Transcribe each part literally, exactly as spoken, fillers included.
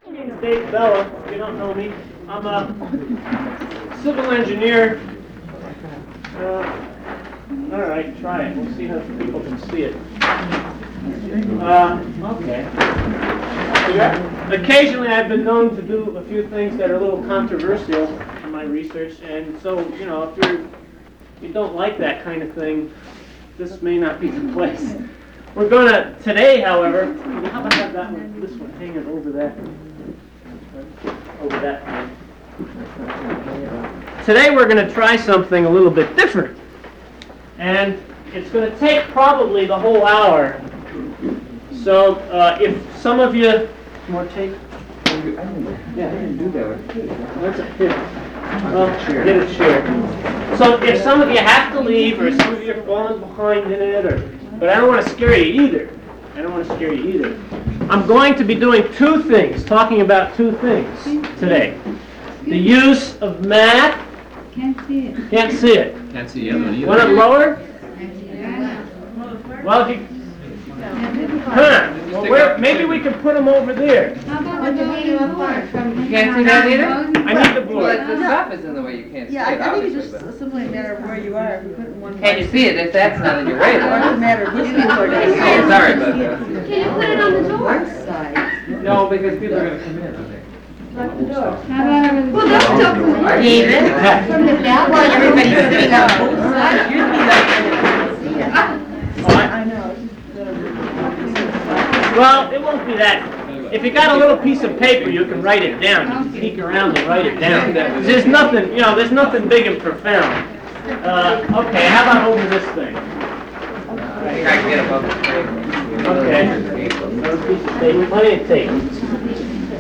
My name is Dave Bella. If you don't know me, I'm a civil engineer. Uh, all right, try it. We'll see how people can see it. Uh, okay. Occasionally, I've been known to do a few things that are a little controversial in my research, and so you know, if you're you don't like that kind of thing, this may not be the place. We're going to today, however. How about have that one? This one hanging over that. Over that one. Today we're going to try something a little bit different. And it's going to take probably the whole hour. So uh, if some of you... More tape? Yeah, I didn't do that with tape. That's a hit. Well, get a chair. So if some of you have to leave, or some of you are falling behind in it, or but I don't want to scare you either. I don't want to scare you either. I'm going to be doing two things, talking about two things today. The use of math. Can't see it. Can't see it. Can't see the other one either. Want it lower? Well, if you... Huh. Well, where, maybe we can put them over there. How about the leading apart from... You can't see that either? I need the Well, board. the top is in the way, you can't see Yeah, it, I I think it's obviously, just but... simply a matter of where you are. If you put it in one Can't you place, see it if that's not in your way, or it's a though? matter of listening for it. Oh, sorry about that. Can you put it on the door? Side. No, because people are gonna come in, I think. Lock the door. How about over the... Well, that's okay. David? From the back, while everybody's sitting on both sides, you'd be like, see it. Oh, I- I know. Well, it won't be that. If you got a little piece of paper, you can write it down. You can peek around and write it down. There's nothing, you know, there's nothing big and profound. Uh, okay, how about over this thing? I think I can get above the tape. Okay. Another piece of tape, plenty of tape.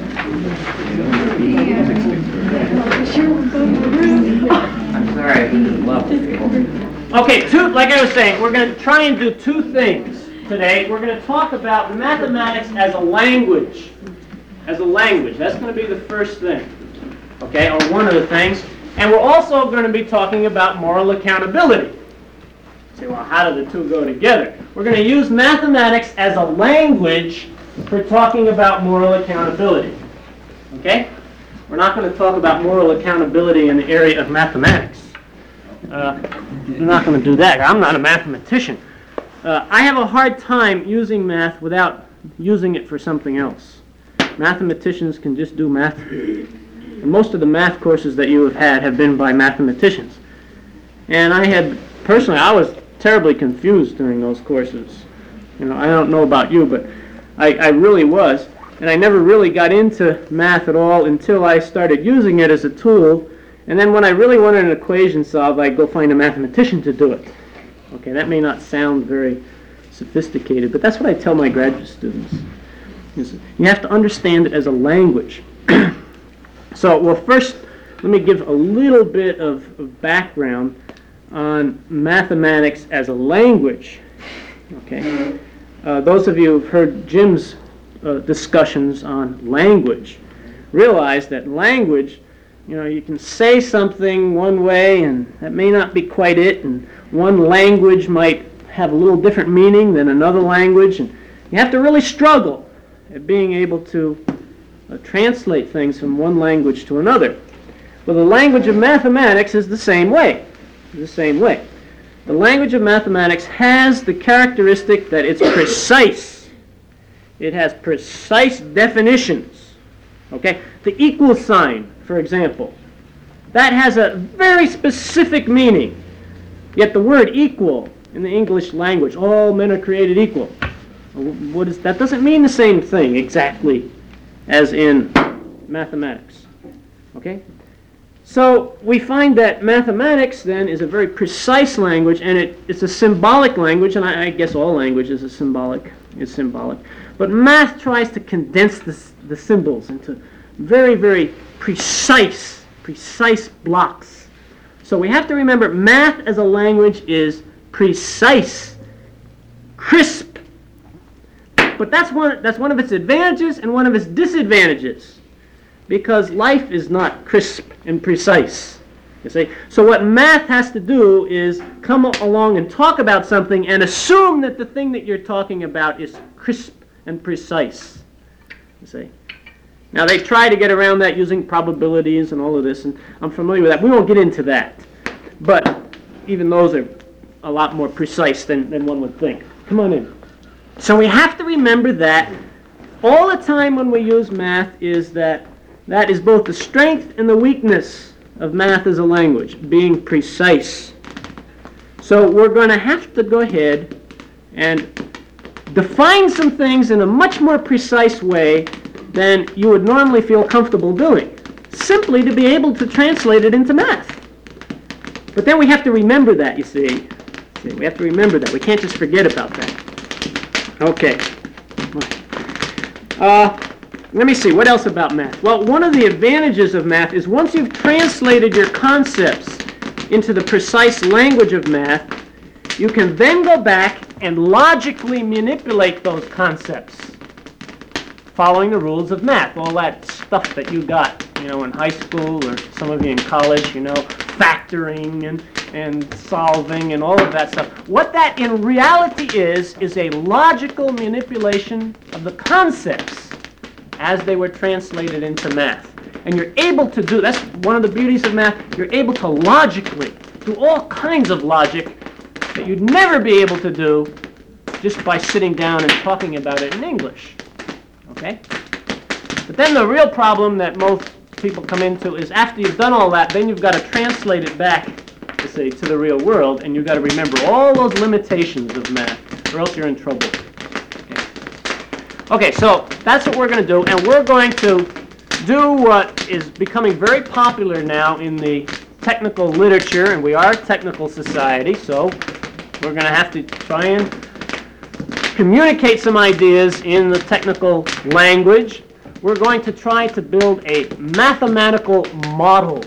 I'm sorry, I didn't love the people. Okay, two, like I was saying, we're going to try and do two things today. We're going to talk about mathematics as a language. As a language. That's going to be the first thing. Okay, or one of the things. And we're also going to be talking about moral accountability. Say, well, how do the two go together? We're going to use mathematics as a language for talking about moral accountability. Okay? We're not going to talk about moral accountability in the area of mathematics. Uh, I'm not going to do that. I'm not a mathematician. Uh, I have a hard time using math without using it for something else. Mathematicians can just do math. And most of the math courses that you have had have been by mathematicians. And I had, personally, I was terribly confused during those courses. You know, I don't know about you, but I, I really was. And I never really got into math at all until I started using it as a tool. And then when I really wanted an equation solved, I'd go find a mathematician to do it. Okay, that may not sound very sophisticated, but that's what I tell my graduate students. Is you have to understand it as a language. So, well, first, let me give a little bit of, of background on mathematics as a language. Okay, uh, those of you who've heard Jim's uh, discussions on language realize that language, you know, you can say something one way and that may not be quite it, and one language might have a little different meaning than another language, and you have to really struggle at being able to uh, translate things from one language to another. Well, the language of mathematics is the same way. The same way. The language of mathematics has the characteristic that it's precise. It has precise definitions. Okay? The equal sign, for example, that has a very specific meaning. Yet the word equal in the English language, all men are created equal. What is, that doesn't mean the same thing exactly as in mathematics. Okay? So we find that mathematics then is a very precise language, and it, it's a symbolic language, and I, I guess all language is a symbolic, is symbolic. But math tries to condense the, the symbols into very, very precise, precise blocks. So we have to remember math as a language is precise, crisp. But that's one, that's one of its advantages and one of its disadvantages, because life is not crisp and precise. You see? So what math has to do is come along and talk about something and assume that the thing that you're talking about is crisp and precise. You see? Now, they try to get around that using probabilities and all of this, and I'm familiar with that. We won't get into that. But even those are a lot more precise than, than one would think. Come on in. So we have to remember that all the time when we use math is that that is both the strength and the weakness of math as a language, being precise. So we're going to have to go ahead and define some things in a much more precise way than you would normally feel comfortable doing, simply to be able to translate it into math. But then we have to remember that, you see. see. We have to remember that. We can't just forget about that. Okay. Uh, let me see. What else about math? Well, one of the advantages of math is once you've translated your concepts into the precise language of math, you can then go back and logically manipulate those concepts, following the rules of math, all that stuff that you got, you know, in high school or some of you in college, you know, factoring and, and solving and all of that stuff. What that in reality is, is a logical manipulation of the concepts as they were translated into math. And you're able to do, that's one of the beauties of math, you're able to logically do all kinds of logic that you'd never be able to do just by sitting down and talking about it in English. Okay? But then the real problem that most people come into is after you've done all that, then you've got to translate it back, to say, to the real world, and you've got to remember all those limitations of math, or else you're in trouble. Okay, okay, so that's what we're going to do, and we're going to do what is becoming very popular now in the technical literature, and we are a technical society, so we're going to have to try and communicate some ideas in the technical language. We're going to try to build a mathematical model.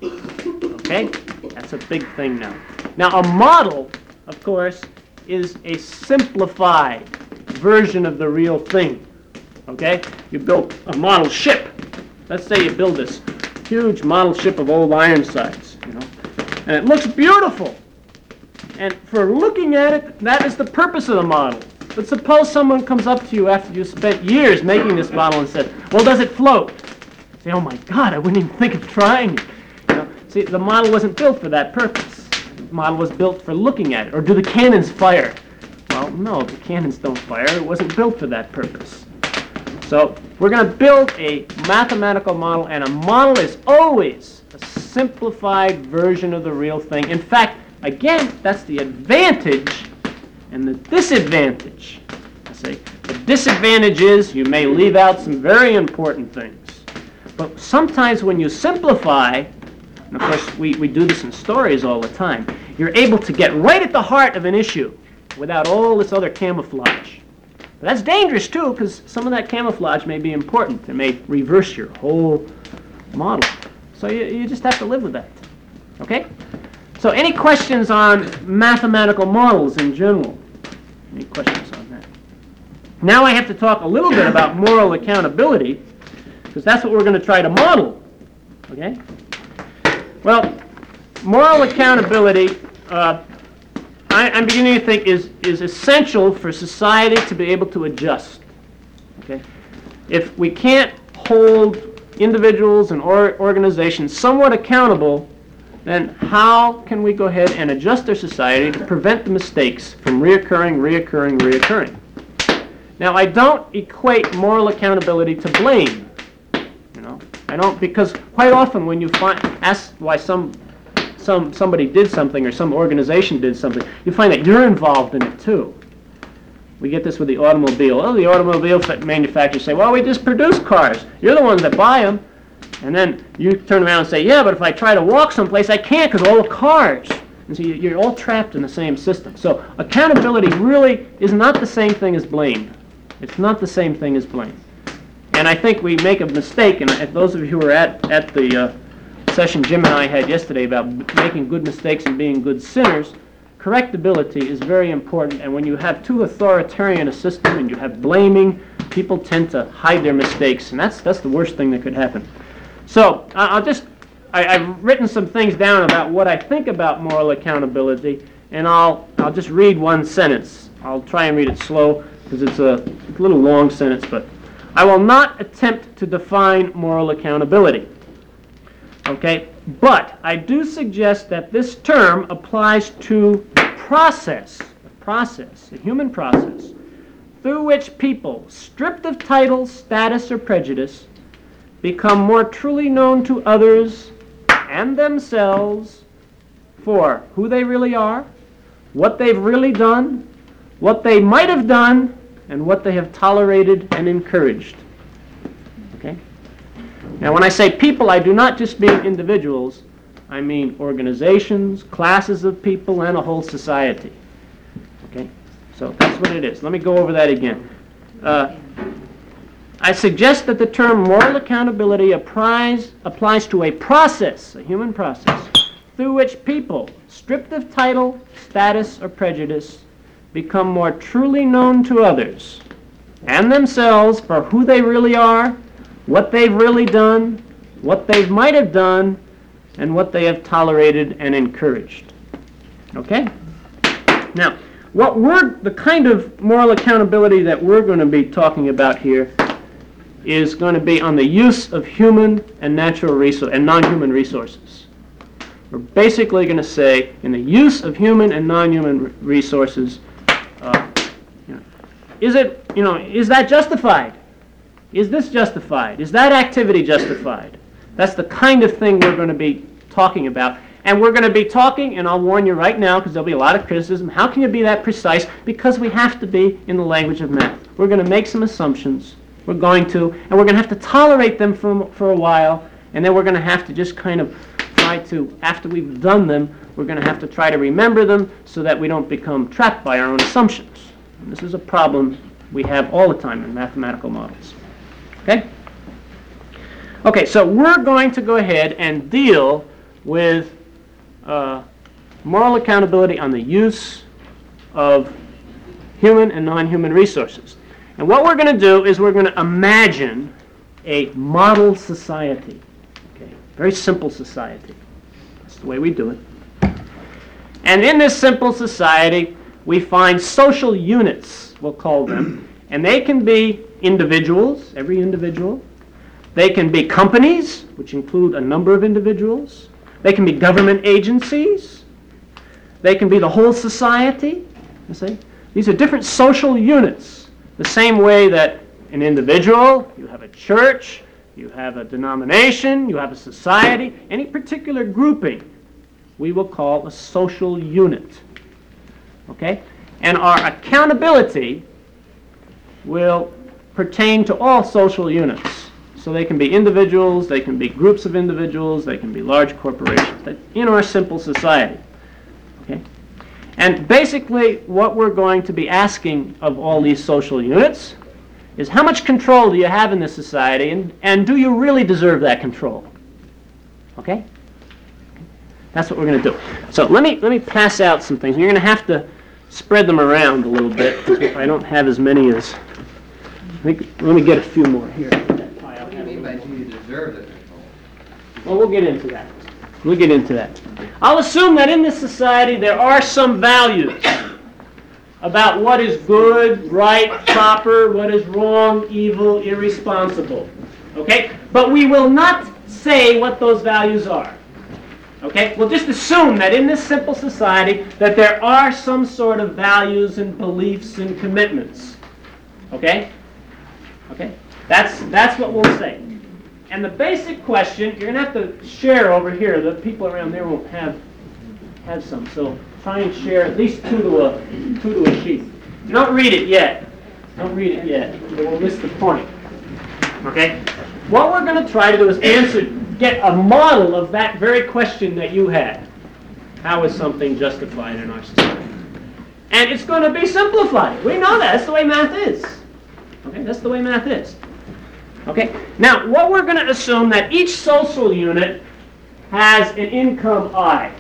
Okay? That's a big thing now. Now, a model, of course, is a simplified version of the real thing. Okay? You built a model ship. Let's say you build this huge model ship of old Ironsides, you know, and it looks beautiful. And for looking at it, that is the purpose of the model. But suppose someone comes up to you after you spent years making this model and says, well, does it float? Say, oh my God, I wouldn't even think of trying it. You know, see, the model wasn't built for that purpose. The model was built for looking at it. Or do the cannons fire? Well, no, the cannons don't fire. It wasn't built for that purpose. So we're going to build a mathematical model, and a model is always a simplified version of the real thing. In fact, again, that's the advantage and the disadvantage. I say the disadvantage is you may leave out some very important things. But sometimes when you simplify, and of course we, we do this in stories all the time, you're able to get right at the heart of an issue without all this other camouflage. But that's dangerous too, because some of that camouflage may be important. It may reverse your whole model. So you, you just have to live with that. Okay? So any questions on mathematical models in general? Any questions on that? Now I have to talk a little bit about moral accountability, because that's what we're going to try to model. Okay? Well, moral accountability, uh, I, I'm beginning to think is, is essential for society to be able to adjust. Okay? If we can't hold individuals and or organizations somewhat accountable, then how can we go ahead and adjust our society to prevent the mistakes from reoccurring, reoccurring, reoccurring? Now, I don't equate moral accountability to blame. You know, I don't, because quite often when you find ask why some some somebody did something or some organization did something, you find that you're involved in it too. We get this with the automobile. Oh, the automobile manufacturers say, well, we just produce cars. You're the ones that buy them. And then you turn around and say, yeah, but if I try to walk someplace, I can't because all the cars. And so you're all trapped in the same system. So accountability really is not the same thing as blame. It's not the same thing as blame. And I think we make a mistake, and if those of you who were at, at the uh, session Jim and I had yesterday about making good mistakes and being good sinners, correctability is very important. And when you have too authoritarian a system and you have blaming, people tend to hide their mistakes. And that's, that's the worst thing that could happen. So I'll just, I, I've written some things down about what I think about moral accountability, and I'll, I'll just read one sentence. I'll try and read it slow because it's a, a little long sentence, but I will not attempt to define moral accountability. Okay? But I do suggest that this term applies to a process, a process, a human process, through which people, stripped of title, status, or prejudice, become more truly known to others and themselves for who they really are, what they've really done, what they might have done, and what they have tolerated and encouraged. Okay? Now, when I say people, I do not just mean individuals. I mean organizations, classes of people, and a whole society. Okay? So that's what it is. Let me go over that again. Uh, I suggest that the term moral accountability applies, applies to a process, a human process, through which people, stripped of title, status, or prejudice, become more truly known to others and themselves for who they really are, what they've really done, what they might have done, and what they have tolerated and encouraged. Okay? Now, what we're, the kind of moral accountability that we're going to be talking about here is going to be on the use of human and natural resources and non-human resources. We're basically going to say, in the use of human and non-human resources, uh, you know, is it, you know, is that justified? Is this justified? Is that activity justified? That's the kind of thing we're going to be talking about. And we're going to be talking, and I'll warn you right now, because there'll be a lot of criticism, how can you be that precise? Because we have to be in the language of math. We're going to make some assumptions. We're going to, and we're going to have to tolerate them for, for a while, and then we're going to have to just kind of try to, after we've done them, we're going to have to try to remember them so that we don't become trapped by our own assumptions. And this is a problem we have all the time in mathematical models. Okay? Okay, so we're going to go ahead and deal with uh, moral accountability on the use of human and non-human resources. And what we're going to do is we're going to imagine a model society. Okay, very simple society. That's the way we do it. And in this simple society, we find social units, we'll call them, and they can be individuals, every individual. They can be companies, which include a number of individuals. They can be government agencies. They can be the whole society. You see? These are different social units. The same way that an individual, you have a church, you have a denomination, you have a society, any particular grouping, we will call a social unit. Okay? And our accountability will pertain to all social units. So they can be individuals, they can be groups of individuals, they can be large corporations in our simple society. Okay? And basically what we're going to be asking of all these social units is how much control do you have in this society, and, and do you really deserve that control? Okay? That's what we're going to do. So let me let me pass out some things. You're going to have to spread them around a little bit because I don't have as many as... Let me, let me get a few more here. What do you mean by do you deserve the control? Well, we'll get into that. We'll get into that. I'll assume that in this society there are some values about what is good, right, proper, what is wrong, evil, irresponsible. Okay? But we will not say what those values are. Okay? We'll just assume that in this simple society that there are some sort of values and beliefs and commitments. Okay? Okay? That's, that's what we'll say. And the basic question, you're going to have to share over here. The people around there won't have, have some. So try and share at least two to a, two to a sheet. Don't read it yet. Don't read it yet. We'll miss the point. Okay? What we're going to try to do is answer, get a model of that very question that you had. How is something justified in our society? And it's going to be simplified. We know that. That's the way math is. Okay? That's the way math is. Okay? Now, what we're going to assume that each social unit has an income I.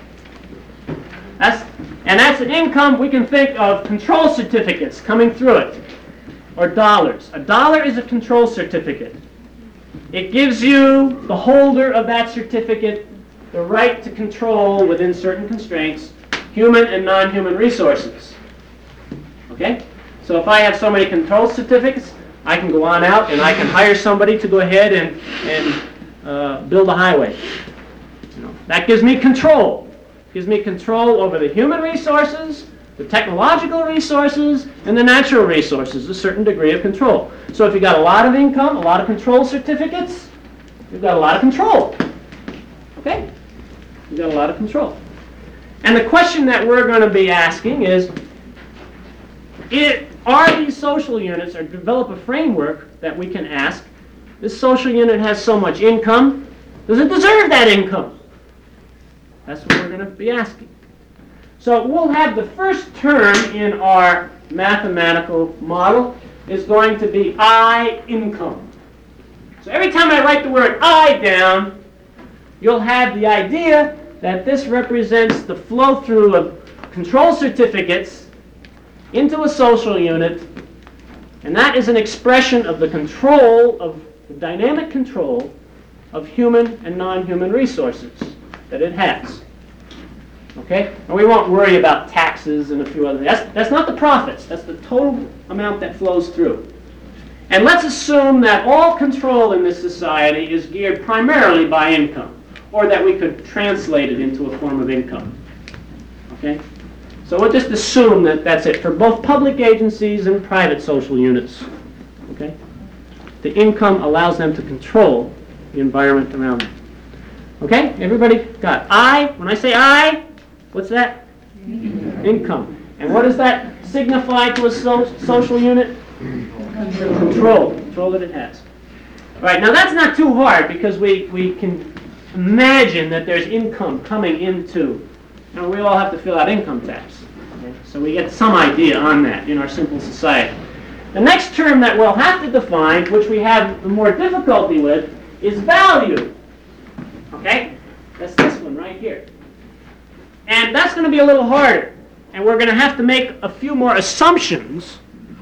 That's, and that's an income we can think of control certificates coming through it, or dollars. A dollar is a control certificate. It gives you, the holder of that certificate, the right to control, within certain constraints, human and non-human resources. Okay? So if I have so many control certificates, I can go on out and I can hire somebody to go ahead and, and uh, build a highway. You know, that gives me control. Gives me control over the human resources, the technological resources, and the natural resources, a certain degree of control. So if you've got a lot of income, a lot of control certificates, you've got a lot of control. Okay? You've got a lot of control. And the question that we're going to be asking is, it, are these social units, or develop a framework that we can ask, this social unit has so much income, does it deserve that income? That's what we're going to be asking. So we'll have the first term in our mathematical model is going to be I income. So every time I write the word I down, you'll have the idea that this represents the flow through of control certificates into a social unit, and that is an expression of the control of the dynamic control of human and non-human resources that it has. Okay? And we won't worry about taxes and a few other things. That's, that's not the profits. That's the total amount that flows through. And let's assume that all control in this society is geared primarily by income, or that we could translate it into a form of income. Okay? So we'll just assume that that's it for both public agencies and private social units. Okay? The income allows them to control the environment around them. Okay? Everybody got I? When I say I, what's that? Income. Income. And what does that signify to a so social unit? Control. Control that it has. All right, now that's not too hard because we, we can imagine that there's income coming into, and we all have to fill out income tax. Okay? So we get some idea on that in our simple society. The next term that we'll have to define, which we have more difficulty with, is value. Okay? That's this one right here. And that's going to be a little harder. And we're going to have to make a few more assumptions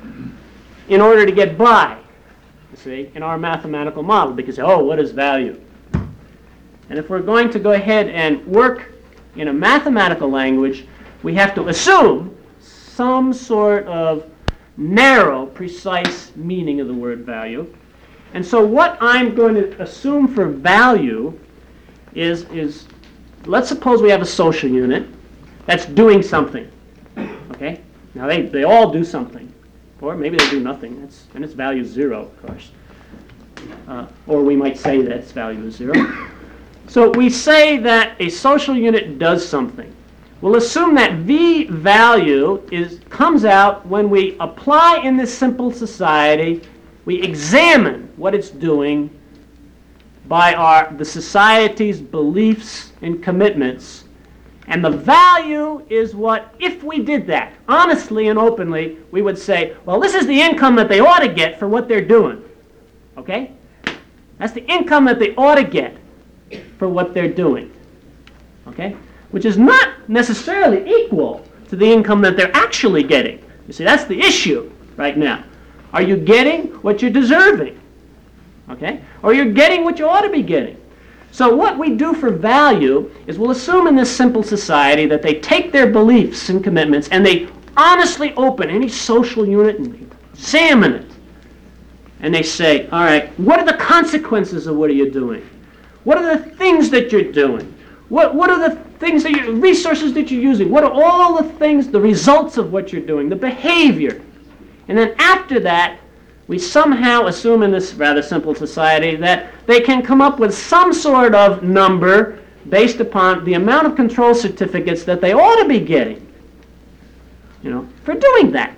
in order to get by, you see, in our mathematical model. Because, oh, what is value? And if we're going to go ahead and work in a mathematical language, we have to assume some sort of narrow, precise meaning of the word value. And so what I'm going to assume for value is, is let's suppose we have a social unit that's doing something. Okay? Now, they, they all do something. Or maybe they do nothing. That's, and its value is zero, of course. Uh, or we might say that its value is zero. So we say that a social unit does something. We'll assume that V value is, comes out when we apply in this simple society, we examine what it's doing by our, the society's beliefs and commitments. And the value is what, if we did that, honestly and openly, we would say, well, this is the income that they ought to get for what they're doing. Okay? That's the income that they ought to get for what they're doing. Okay? Which is not necessarily equal to the income that they're actually getting. You see, that's the issue right now. Are you getting what you're deserving? Okay? Or you're getting what you ought to be getting. So what we do for value is we'll assume in this simple society that they take their beliefs and commitments and they honestly open any social unit and they examine it. And they say, all right, what are the consequences of what are you doing? What are the things that you're doing? What, what are the things that you, resources that you're using? What are all the things, the results of what you're doing, the behavior? And then after that, we somehow assume in this rather simple society that they can come up with some sort of number based upon the amount of control certificates that they ought to be getting, you know, for doing that.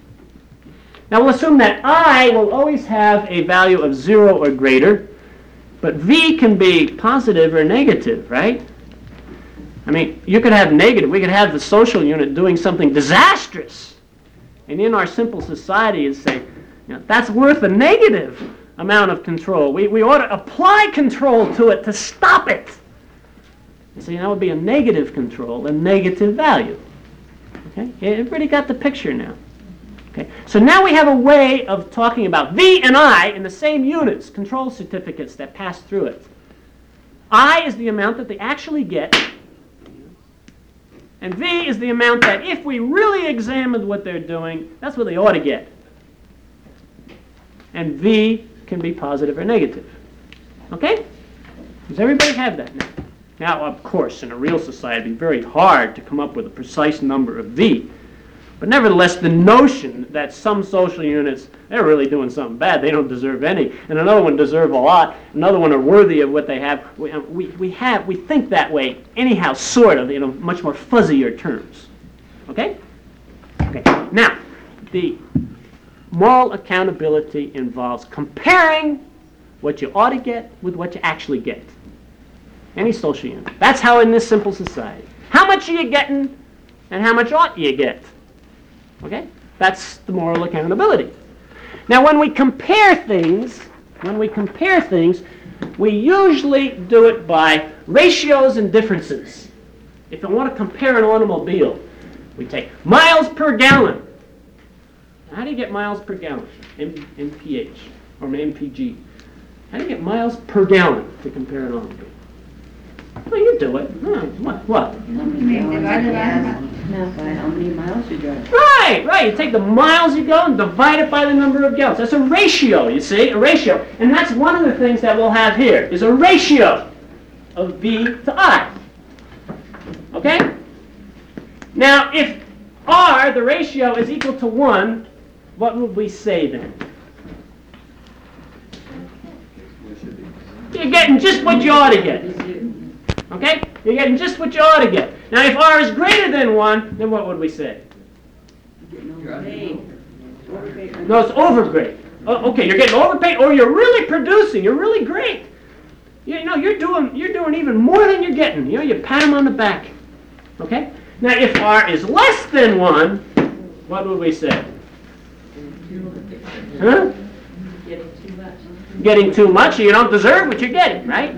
Now we'll assume that I will always have a value of zero or greater, but V can be positive or negative, right? I mean, you could have negative. We could have the social unit doing something disastrous. And in our simple society, you'd say, you know, that's worth a negative amount of control. We, we ought to apply control to it to stop it. You see, that would be a negative control, a negative value. Okay? Everybody got the picture now. Okay? So now we have a way of talking about V and I in the same units, control certificates that pass through it. I is the amount that they actually get, and V is the amount that if we really examined what they're doing, that's what they ought to get. and V can be positive or negative. Okay? Does everybody have that now? Now, of course, in a real society, it'd be very hard to come up with a precise number of V. But nevertheless, the notion that some social units, they're really doing something bad, they don't deserve any, and another one deserve a lot, another one are worthy of what they have, we, we, we have, we think that way anyhow, sort of, you know, much more fuzzier terms. Okay? Okay. Now, the moral accountability involves comparing what you ought to get with what you actually get. Any social unit. That's how in this simple society. How much are you getting and how much ought you get? Okay? That's the moral accountability. Now when we compare things, when we compare things, we usually do it by ratios and differences. If I want to compare an automobile, we take miles per gallon. How do you get miles per gallon? M- M P H or M P G. How do you get miles per gallon to compare an automobile? Well, you do it. Huh, what? What? No, by how many miles you drive. Right, right. You take the miles you go and divide it by the number of gallons. That's a ratio, you see, a ratio. And that's one of the things that we'll have here, is a ratio of V to I. Okay? Now, if R, the ratio, is equal to one, what would we say then? You're getting just what you ought to get. Okay? You're getting just what you ought to get. Now, if R is greater than one, then what would we say? No, it's overpaid. Oh, okay, you're getting overpaid, or you're really producing. You're really great. You know, you're doing you're doing even more than you're getting. You know, you pat them on the back. Okay? Now, if R is less than one, what would we say? Huh? Getting too much. Getting too much, you don't deserve what you're getting, right?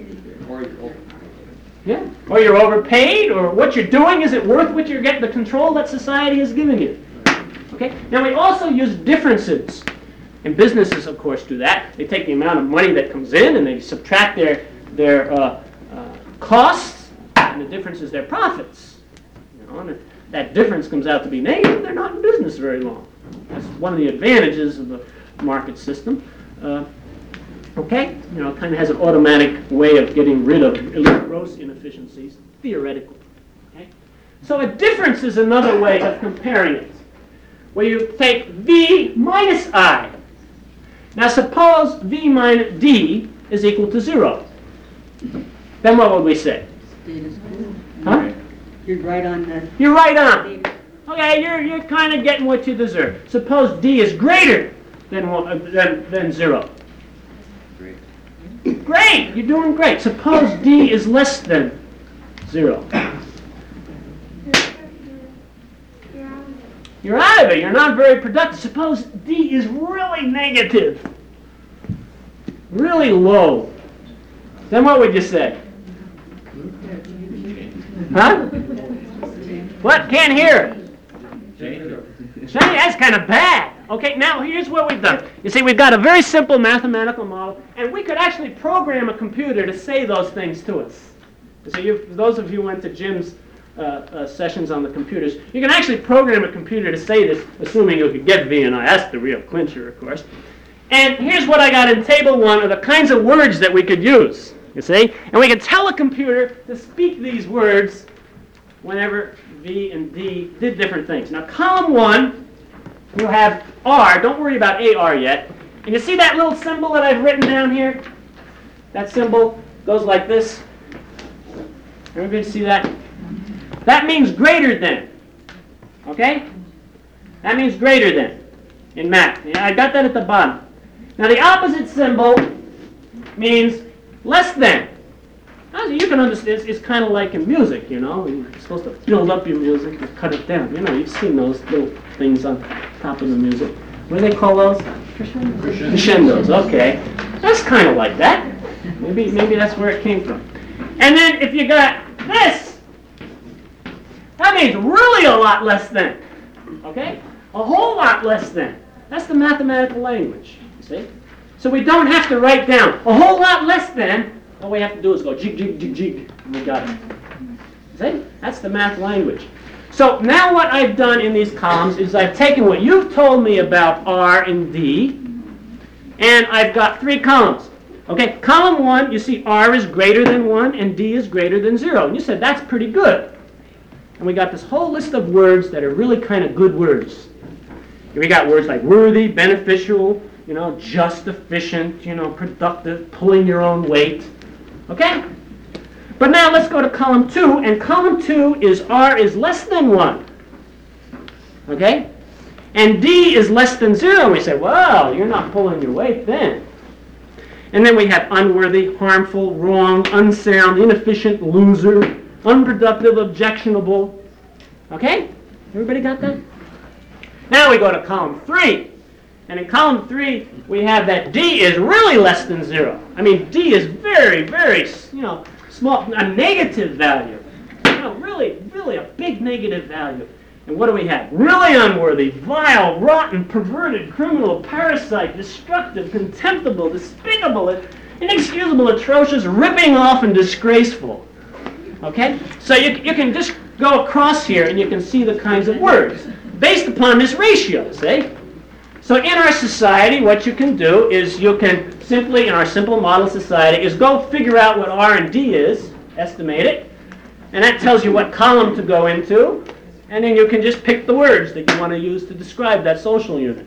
Yeah. Or you're overpaid, or what you're doing, is it worth what you're getting, the control that society has given you? Okay? Now we also use differences. And businesses, of course, do that. They take the amount of money that comes in and they subtract their, their uh, uh, costs, and the difference is their profits. You know, and if that difference comes out to be negative, they're not in business very long. That's one of the advantages of the market system. Uh, Okay? You know, it kind of has an automatic way of getting rid of gross inefficiencies, theoretically. Okay? So a difference is another way of comparing it, where you take V minus I. Now suppose V minus D is equal to zero. Then what would we say? Huh? You're right on the... You're right on. Okay, you're, you're kind of getting what you deserve. Suppose D is greater than, one, than, than zero. Great, you're doing great. Suppose D is less than zero. You're out of it. You're not very productive. Suppose D is really negative, really low. Then what would you say? Huh? What? Can't hear. That's kind of bad. Okay, now here's what we've done. You see, we've got a very simple mathematical model, and we could actually program a computer to say those things to us. So you, those of you who went to Jim's uh, uh, sessions on the computers, you can actually program a computer to say this, assuming you could get V and I. That's the real clincher, of course. And here's what I got in table one are the kinds of words that we could use, you see? And we could tell a computer to speak these words whenever V and D did different things. Now, column one, you have R. Don't worry about A R yet. And you see that little symbol that I've written down here? That symbol goes like this. Everybody see that? That means greater than. Okay? That means greater than in math. Yeah, I got that at the bottom. Now the opposite symbol means less than. Now, you can understand, it's, it's kind of like in music, you know. You're supposed to build up your music and cut it down. You know, you've seen those little things on top of the music. What do they call those? Crescendos. Crescendos, okay. That's kind of like that. Maybe, maybe that's where it came from. And then if you got this, that means really a lot less than. Okay? A whole lot less than. That's the mathematical language, you see? So we don't have to write down a whole lot less than. All we have to do is go jig, jig, jig, jig, and we got it. See? That's the math language. So now what I've done in these columns is I've taken what you've told me about R and D, And I've got three columns. Okay, column one, you see R is greater than one and D is greater than zero. And you said, that's pretty good. And we got this whole list of words that are really kind of good words. We got words like worthy, beneficial, you know, just, efficient, you know, productive, pulling your own weight. Okay? But now let's go to column two, and column two is R is less than one. Okay? And D is less than zero. We say, well, you're not pulling your weight then. And then we have unworthy, harmful, wrong, unsound, inefficient, loser, unproductive, objectionable. Okay? Everybody got that? Now we go to column three. And in column three, we have that D is really less than zero. I mean, D is very, very, you know, small, a negative value. You know, really, really a big negative value. And what do we have? Really unworthy, vile, rotten, perverted, criminal, parasite, destructive, contemptible, despicable, inexcusable, atrocious, ripping off, and disgraceful. Okay? So you, you can just go across here and you can see the kinds of words based upon this ratio, see? So in our society, what you can do is you can simply, in our simple model society, is go figure out what R and D is, estimate it, and that tells you what column to go into, and then you can just pick the words that you want to use to describe that social unit.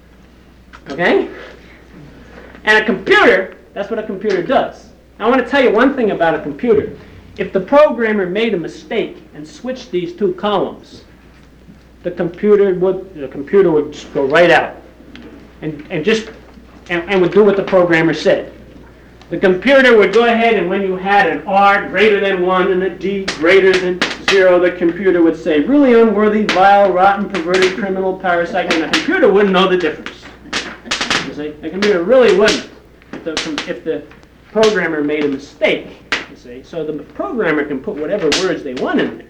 Okay? And a computer, that's what a computer does. Now, I want to tell you one thing about a computer. If the programmer made a mistake and switched these two columns, the computer would the computer would just go right out and, and just and, and would do what the programmer said. The computer would go ahead, and when you had an R greater than one and a D greater than zero, the computer would say, really unworthy, vile, rotten, perverted, criminal, parasite, and the computer wouldn't know the difference. You see? The computer really wouldn't if the, if the programmer made a mistake, you see. So the programmer can put whatever words they want in there.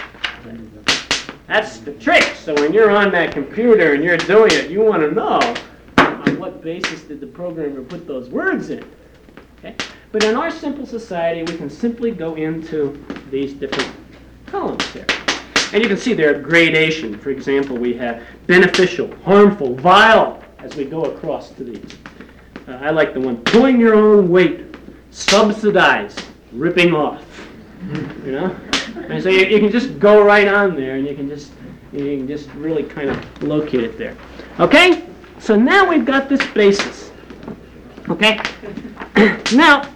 That's the trick. So when you're on that computer and you're doing it, you want to know on what basis did the programmer put those words in. Okay? But in our simple society, we can simply go into these different columns here. And you can see there are gradation. For example, we have beneficial, harmful, vile, as we go across to these. Uh, I like the one, pulling your own weight, subsidized, ripping off. You know? And so you, you can just go right on there, and you can just you can just really kind of locate it there. Okay? So now we've got this basis. Okay? Now,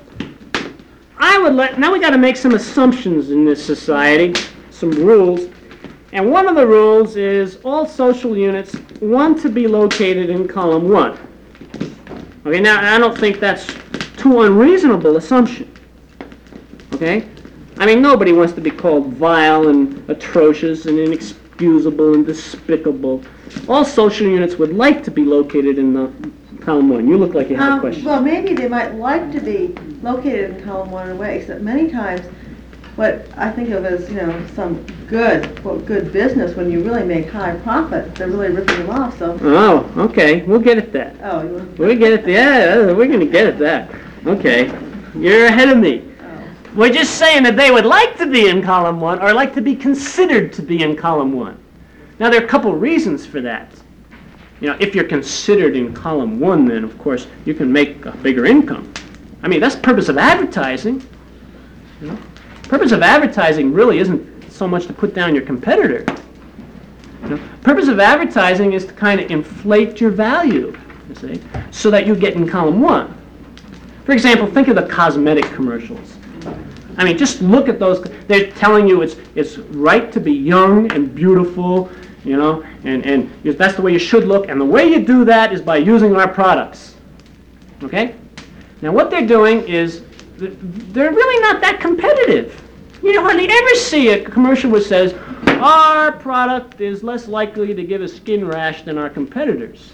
I would let now we got to make some assumptions in this society, some rules. And one of the rules is all social units want to be located in column one. Okay, now I don't think that's too unreasonable assumption. Okay? I mean, nobody wants to be called vile and atrocious and inexcusable and despicable. All social units would like to be located in the column one. You look like you have Um, a question. Well, maybe they might like to be located in column one in a way, except many times what I think of as, you know, some good, quote, good business, when you really make high profit, they're really ripping them off, so, Oh, okay. We'll get at that. oh, you want... We'll get at that. Yeah, we're going to get at that. Okay. You're ahead of me. Oh. We're just saying that they would like to be in column one or like to be considered to be in column one. Now, there are a couple reasons for that. You know, if you're considered in column one, then, of course, you can make a bigger income. I mean, that's the purpose of advertising. You know? Purpose of advertising really isn't so much to put down your competitor. You know? Purpose of advertising is to kind of inflate your value, you see, so that you get in column one. For example, think of the cosmetic commercials. I mean, just look at those. They're telling you it's it's right to be young and beautiful, you know, and, and that's the way you should look. And the way you do that is by using our products. Okay? Now, what they're doing is they're really not that competitive. You know, hardly ever see a commercial which says, our product is less likely to give a skin rash than our competitors.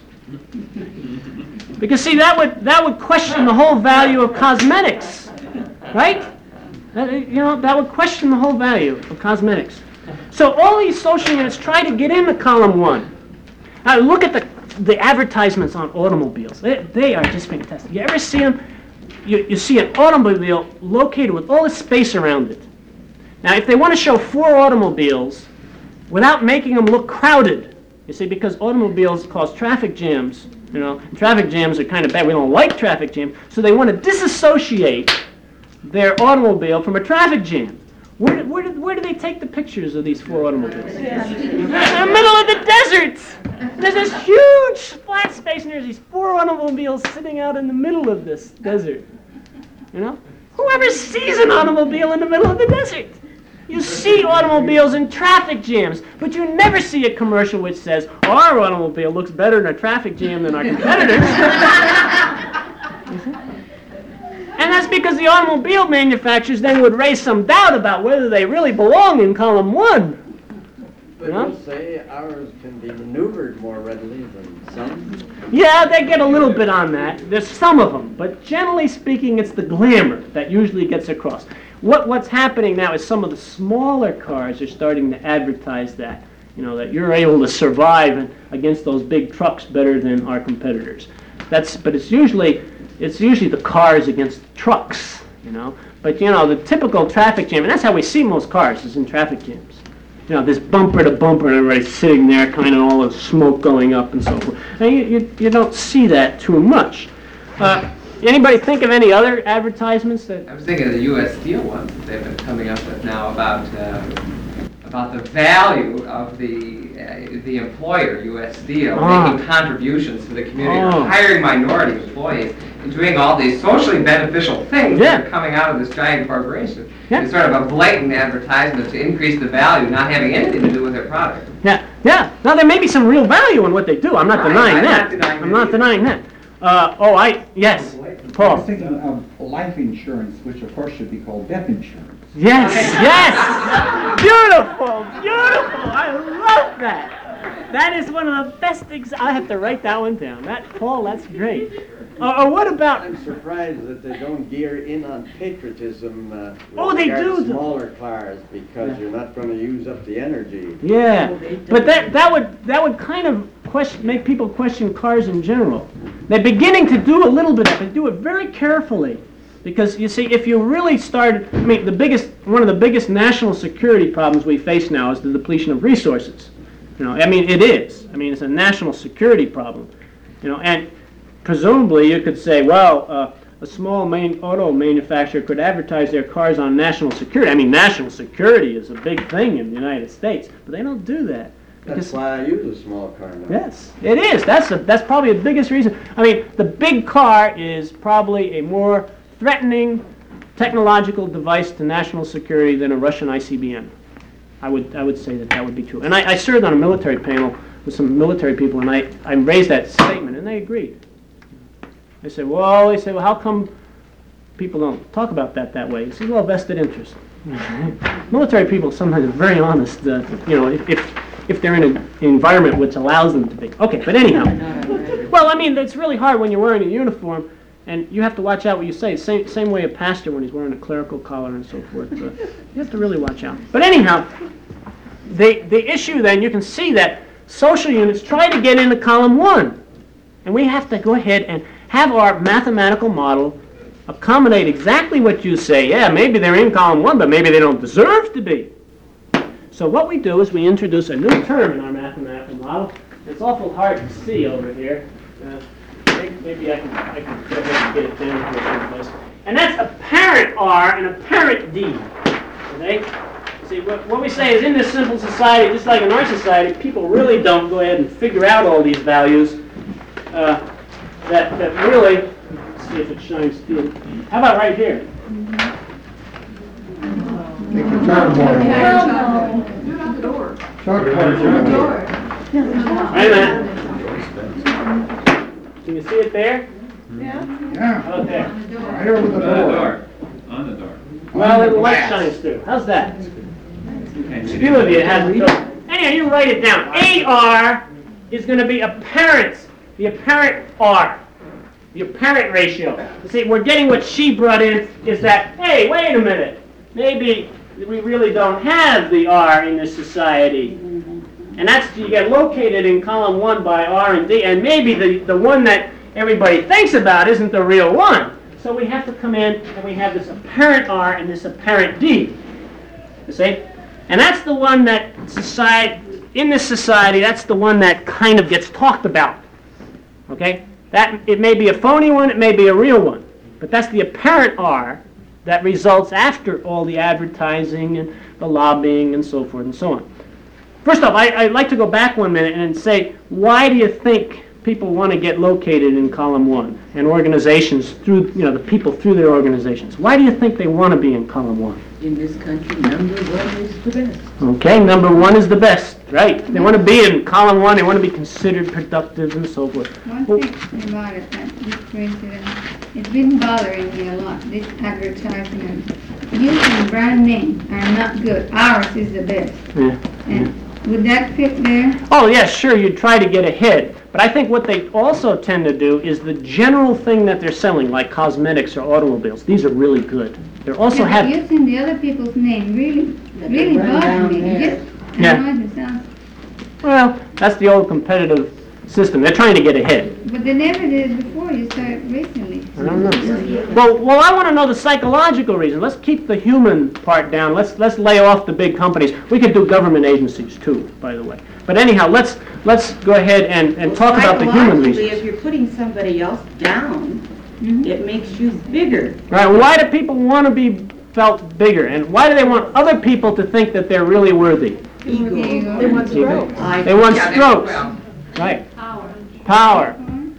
Because, see, that would that would question the whole value of cosmetics, right? That, you know, that would question the whole value of cosmetics. So all these social units try to get into column one. Now, look at the the advertisements on automobiles. They, they are just fantastic. You ever see them? You, you see an automobile located with all this space around it. Now, if they want to show four automobiles without making them look crowded, you see, because automobiles cause traffic jams, You know, traffic jams are kind of bad. We don't like traffic jams, so they want to disassociate their automobile from a traffic jam. Where, where, do, where do they take the pictures of these four automobiles? In the middle of the desert. There's this huge flat space, and there's these four automobiles sitting out in the middle of this desert. You know? Whoever sees an automobile in the middle of the desert? You see automobiles in traffic jams, but you never see a commercial which says, our automobile looks better in a traffic jam than our competitors. And that's because the automobile manufacturers then would raise some doubt about whether they really belong in column one. But Huh? you'll say ours can be maneuvered more readily than some. Yeah, they get a little bit on that. There's some of them, but generally speaking, it's the glamour that usually gets across. What What's happening now is some of the smaller cars are starting to advertise that, you know, that you're able to survive in- against those big trucks better than our competitors. That's, but it's usually it's usually the cars against the trucks, you know. But you know, the typical traffic jam, and that's how we see most cars, is in traffic jams. You know, this bumper to bumper, and everybody's sitting there, kind of all the smoke going up and so forth. And you, you, you don't see that too much. Uh, anybody think of any other advertisements that? I was thinking of the U S Steel ones that they've been coming up with now about uh, about the value of the uh, the employer, U S Steel, Ah. making contributions to the community, or Oh. hiring minority employees, and doing all these socially beneficial things Yeah. that are coming out of this giant corporation. Yeah. It's sort of a blatant advertisement to increase the value, not having anything to do with their product. Yeah, yeah. Now there may be some real value in what they do. I'm not Right, denying I'm that. not denying I'm that not either. denying that. Uh, oh, I yes, I was Paul. thinking of life insurance, which of course should be called death insurance. Yes, yes. Beautiful, beautiful. I love that. That is one of the best things. I have to write that one down. That Paul, that's great. Uh, or what about? I'm surprised that they don't gear in on patriotism uh, with Oh, they regard do. to smaller cars, because you're not going to use up the energy. Yeah, but that that would that would kind of question make people question cars in general. They're beginning to do a little bit of it, do it very carefully, because you see, if you really started, I mean, the biggest one of the biggest national security problems we face now is the depletion of resources. You know, I mean, it is. I mean, it's a national security problem. You know, and presumably you could say, well, uh, a small main auto manufacturer could advertise their cars on national security. I mean, national security is a big thing in the United States, but they don't do that. That's why I use a small car now. Yes, it is. That's a, that's probably the biggest reason. I mean, the big car is probably a more threatening technological device to national security than a Russian I C B M. I would I would say that that would be true. And I, I served on a military panel with some military people, and I, I raised that statement, and they agreed. They said, well, they said, well, how come people don't talk about that that way? He said, well, vested interest. Military people sometimes are very honest, uh, you know, if, if if they're in an environment which allows them to be. Okay, but anyhow. Well, I mean, it's really hard when you're wearing a uniform, and you have to watch out what you say. Same same way a pastor when he's wearing a clerical collar and so forth. Uh, you have to really watch out. But anyhow, the the issue then, you can see that social units try to get into column one. And we have to go ahead and have our mathematical model accommodate exactly what you say. Yeah, maybe they're in column one, but maybe they don't deserve to be. So what we do is we introduce a new term in our mathematical model. It's awful hard to see over here. Uh, maybe, maybe I can, I can go ahead and get it down here someplace. And that's apparent R and apparent D. Okay? See, what, what we say is in this simple society, just like in our society, people really don't go ahead and figure out all these values. Uh, that, that really, let's see if it shines through. How about right here? Take the chalkboard away. Chalkboard away. Wait a minute. Can you see it there? Yeah, Okay. right over the door. On the door. Well, On the the light glass. shines through. How's that? And A few of you have Anyhow, you write it down. A R is going to be apparent, the apparent R, the apparent ratio. You see, we're getting what she brought in is that, hey, wait a minute, maybe we really don't have the R in this society. And that's, you get located in column one by R and D, and maybe the, the one that everybody thinks about isn't the real one. So we have to come in and we have this apparent R and this apparent D. You see? And that's the one that society, in this society, that's the one that kind of gets talked about. Okay? That, it may be a phony one, it may be a real one, but that's the apparent R that results after all the advertising and the lobbying and so forth and so on. First off, I, I'd like to go back one minute and say, why do you think people want to get located in column one and organizations through, you know, the people through their organizations? Why do you think they want to be in column one? In this country, number one is the best. Okay, number one is the best, right? They want to be in column one, they want to be considered productive and so forth. One Well, thing about it, that this coincidence, it's been bothering me a lot, this advertisement. Using brand names are not good. Ours is the best. yeah. And would that fit there? Oh, yeah, sure, you try to get ahead. But I think what they also tend to do is the general thing that they're selling, like cosmetics or automobiles, these are really good. They're also Yeah, but have, using the other people's name really, That really they run bothers down me. there. It just Yeah. annoys me, sounds- well, that's the old competitive system. They're trying to get ahead. But they never did it before, you started recently. I don't know. Well, well, I want to know the psychological reason. Let's keep the human part down. Let's let's lay off the big companies. We could do government agencies too, by the way. But anyhow, let's let's go ahead and, and talk about the human Psychologically, reasons. if you're putting somebody else down, Mhm. it makes you bigger. Right? Why do people want to be felt bigger, and why do they want other people to think that they're really worthy? Ego. There you go. They want stroke. I- They want Yeah, they- strokes, well, right? Power,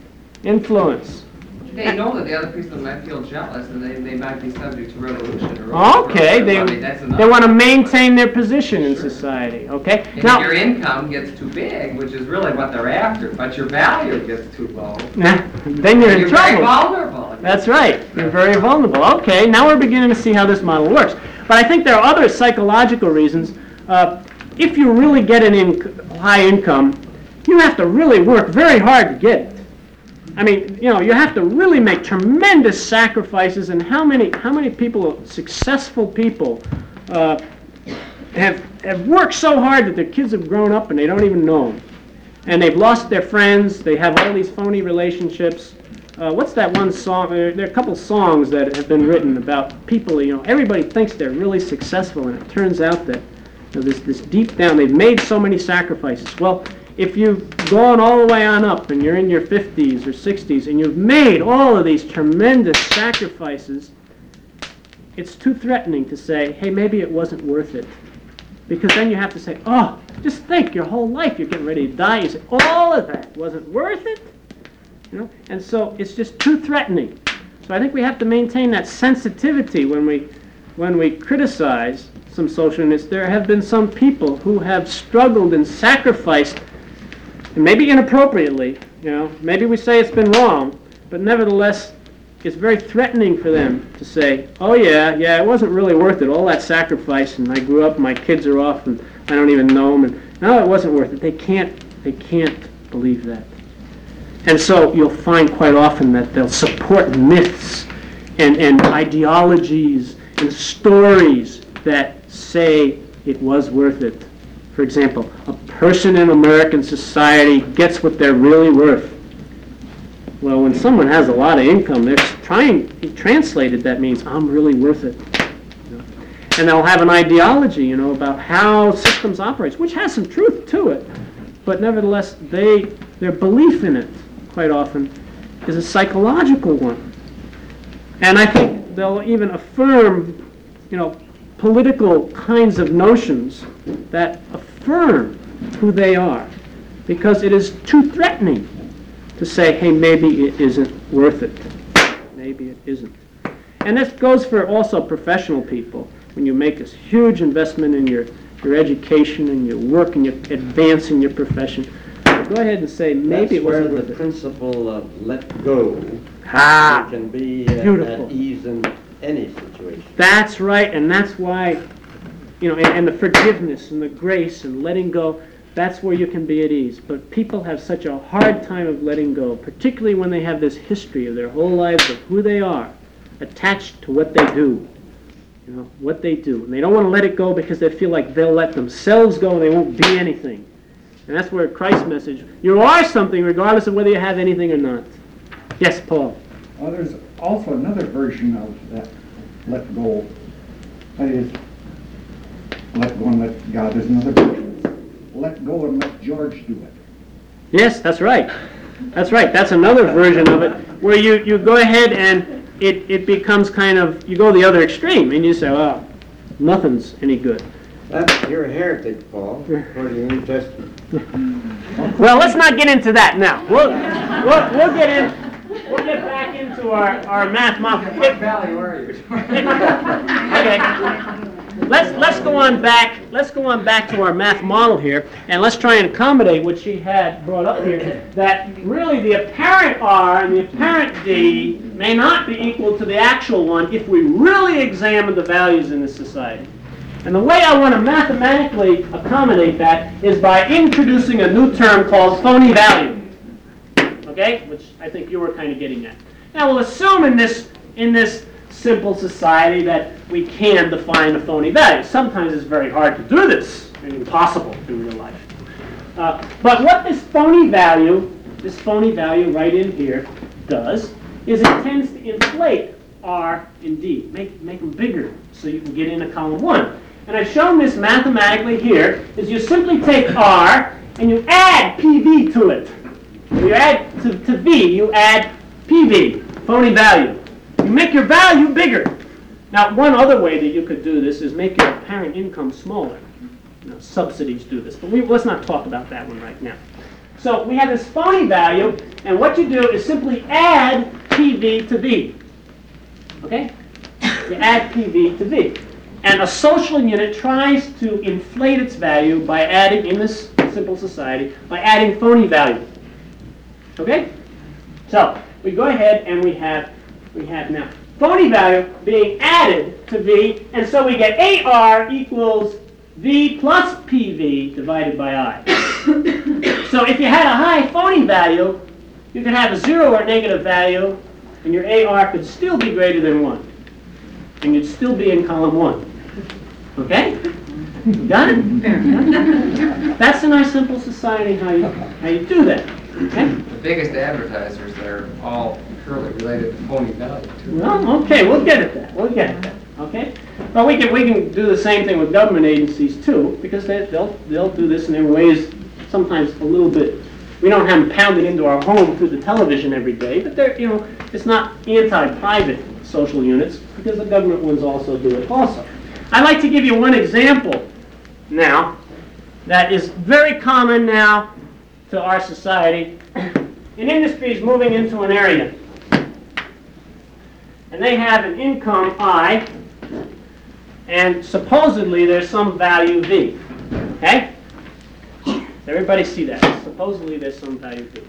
influence. They know that the other person might feel jealous and they, they might be subject to revolution or. Okay, they I mean, that's they another- want to maintain their position in society. Okay. And if Now, your income gets too big, which is really what they're after, but your value gets too low, nah, then you're in you're very trouble. vulnerable. That's right. You're very vulnerable. Okay, now we're beginning to see how this model works. But I think there are other psychological reasons. Uh, if you really get an inc- high income, you have to really work very hard to get it. I mean, you know, you have to really make tremendous sacrifices. And how many how many people, successful people, uh, have have worked so hard that their kids have grown up and they don't even know them, and they've lost their friends. They have all these phony relationships. Uh, what's that one song? There, there are a couple songs that have been written about people. You know, everybody thinks they're really successful, and it turns out that, you know, this this deep down they've made so many sacrifices. Well, if you've gone all the way on up and you're in your fifties or sixties and you've made all of these tremendous sacrifices, it's too threatening to say, hey, maybe it wasn't worth it. Because then you have to say, oh, just think, your whole life you're getting ready to die. You say, all of that wasn't worth it? You know? And so it's just too threatening. So I think we have to maintain that sensitivity when we, when we criticize some socialists. There have been some people who have struggled and sacrificed, and maybe inappropriately, you know, maybe we say it's been wrong, but nevertheless, it's very threatening for them to say, oh yeah, yeah, it wasn't really worth it, all that sacrifice, and I grew up, my kids are off, and I don't even know them, and no, it wasn't worth it. They can't, they can't believe that. And so you'll find quite often that they'll support myths and, and ideologies and stories that say it was worth it. For example, a person in American society gets what they're really worth. Well, when someone has a lot of income, they're trying, translated, that means I'm really worth it. You know? And they'll have an ideology, you know, about how systems operate, which has some truth to it. But nevertheless, they, their belief in it, quite often, is a psychological one. And I think they'll even affirm, you know, political kinds of notions that affirm who they are, because it is too threatening to say, hey, maybe it isn't worth it. Maybe it isn't. And this goes for also professional people. When you make this huge investment in your, your education and your work and you advance in your profession, go ahead and say, maybe it That's where wasn't the worth it. principle of let go Ah, can be uh, beautiful. at ease in any situation. that's right, and that's why, you know, and, and the forgiveness and the grace and letting go, that's where you can be at ease. But people have such a hard time of letting go, particularly when they have this history of their whole lives of who they are, attached to what they do. You know, what they do. And they don't want to let it go because they feel like they'll let themselves go and they won't be anything. And that's where Christ's message, you are something regardless of whether you have anything or not. Yes, Paul. Well, there's also another version of that let go. That is, let go and let God. There's another version. Let go and let George do it. Yes, that's right. That's right, that's another version of it, where you, you go ahead and it, it becomes kind of, you go the other extreme, and you say, well, nothing's any good. That's your heritage, Paul, according to the New Testament. Well, let's not get into that now. We'll, we'll, we'll get in, we'll get back into our, our math model. What valley were you? Okay. Let's, let's go on back, let's go on back to our math model here, and let's try and accommodate what she had brought up here, that really the apparent R and the apparent D may not be equal to the actual one if we really examine the values in this society. And the way I want to mathematically accommodate that is by introducing a new term called phony value, okay, which I think you were kind of getting at. Now we'll assume in this, in this simple society that we can define a phony value. Sometimes it's very hard to do this, and impossible in real life. Uh, but what this phony value, this phony value right in here does, is it tends to inflate R and D, make, make them bigger so you can get into column one. And I've shown this mathematically here, is you simply take R and you add P V to it. You add to, to V, you add P V, phony value. You make your value bigger. Now, one other way that you could do this is make your apparent income smaller. You know, subsidies do this, but we, let's not talk about that one right now. So we have this phony value, and what you do is simply add P V to V. Okay? You add P V to V. And a social unit tries to inflate its value by adding, in this simple society, by adding phony value. Okay? So, we go ahead and we have We have now phony value being added to V, and so we get A R equals V plus P V divided by I. So if you had a high phony value, you could have a zero or negative value, and your A R could still be greater than one. And you'd still be in column one. Okay? Got it? That's in our simple society how you, how you do that. Okay? The biggest advertisers, they're all purely related to phony value, too. Well, okay, we'll get at that. We'll get at that. Okay? But we can we can do the same thing with government agencies too, because they, they'll they'll do this in their ways. Sometimes a little bit. We don't have them pounded into our home through the television every day, but they're you know it's not anti-private social units because the government ones also do it also. I'd like to give you one example now that is very common now to our society. An industry is moving into an area, and they have an income I, and supposedly there's some value V. Okay? Does everybody see that? Supposedly there's some value V.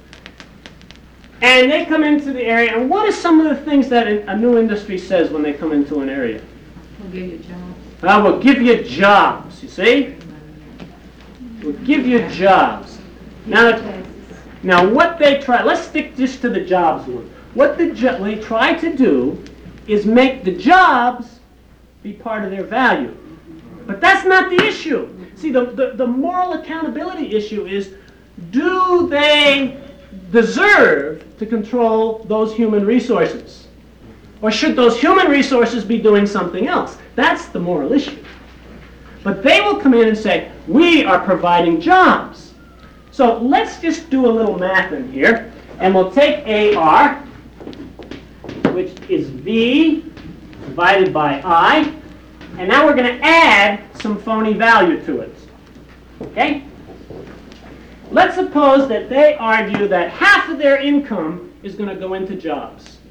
And they come into the area, and what are some of the things that a new industry says when they come into an area? We'll give you jobs. Well, we'll give you jobs, you see? We'll give you jobs. Now, now what they try, let's stick just to the jobs one. What the jo- they try to do is make the jobs be part of their value. But that's not the issue. See, the, the, the moral accountability issue is, do they deserve to control those human resources? Or should those human resources be doing something else? That's the moral issue. But they will come in and say, we are providing jobs. So let's just do a little math in here, and we'll take A R, which is V divided by I, and now we're going to add some phony value to it. Okay? Let's suppose that they argue that half of their income is going to go into jobs.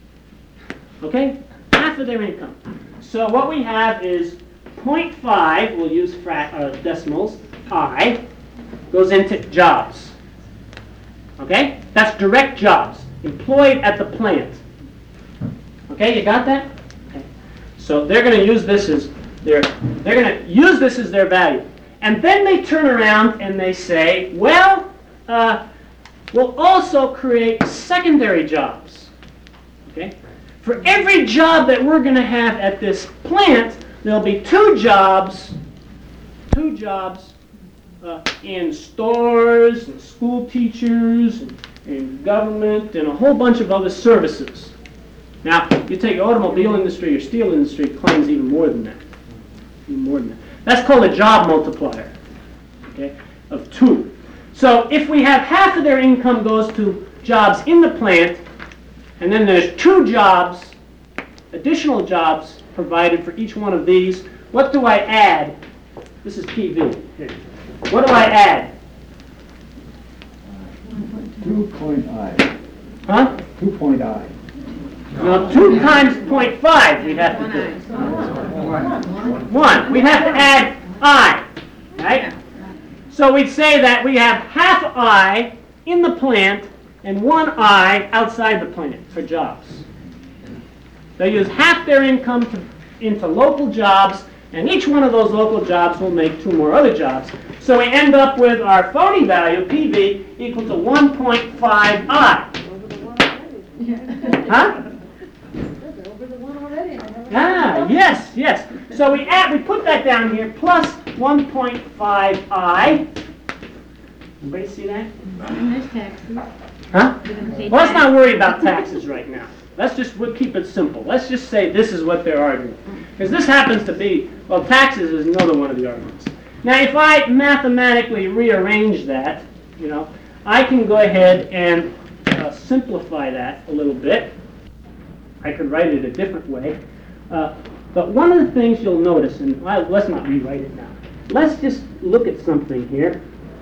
Okay? Half of their income. So what we have is zero point five, we'll use fra- uh, decimals, I, goes into jobs. Okay? That's direct jobs, employed at the plant. Okay, you got that? Okay. So they're going to use this as their, they're going to use this as their value. And then they turn around and they say, well, uh, we'll also create secondary jobs. Okay? For every job that we're going to have at this plant, there'll be two jobs, two jobs uh, in stores, and school teachers, and, and government, and a whole bunch of other services. Now, you take automobile industry or steel industry, it claims even more than that. Even more than that. That's called a job multiplier, okay, of two. So if we have half of their income goes to jobs in the plant, and then there's two jobs, additional jobs provided for each one of these. What do I add? This is P V. Here. What do I add? Two point I, Huh? two point I. Now, two times point five we have to do. One. We'd have to add I, right? So we'd say that we have half I in the plant and one I outside the plant for jobs. They use half their income to, into local jobs, and each one of those local jobs will make two more other jobs. So we end up with our phony value, P V, equal to one point five I. Huh? Ah, yes, yes. So we add, we put that down here, plus one point five I. Anybody see that? And there's taxes. Huh? We're gonna pay Well, let's not taxes. worry about taxes right now. Let's just, we'll keep it simple. Let's just say this is what they're arguing. Because this happens to be, well, taxes is another one of the arguments. Now, if I mathematically rearrange that, you know, I can go ahead and uh, simplify that a little bit. I could write it a different way. Uh, but one of the things you'll notice, and well, let's not rewrite it now. Let's just look at something here.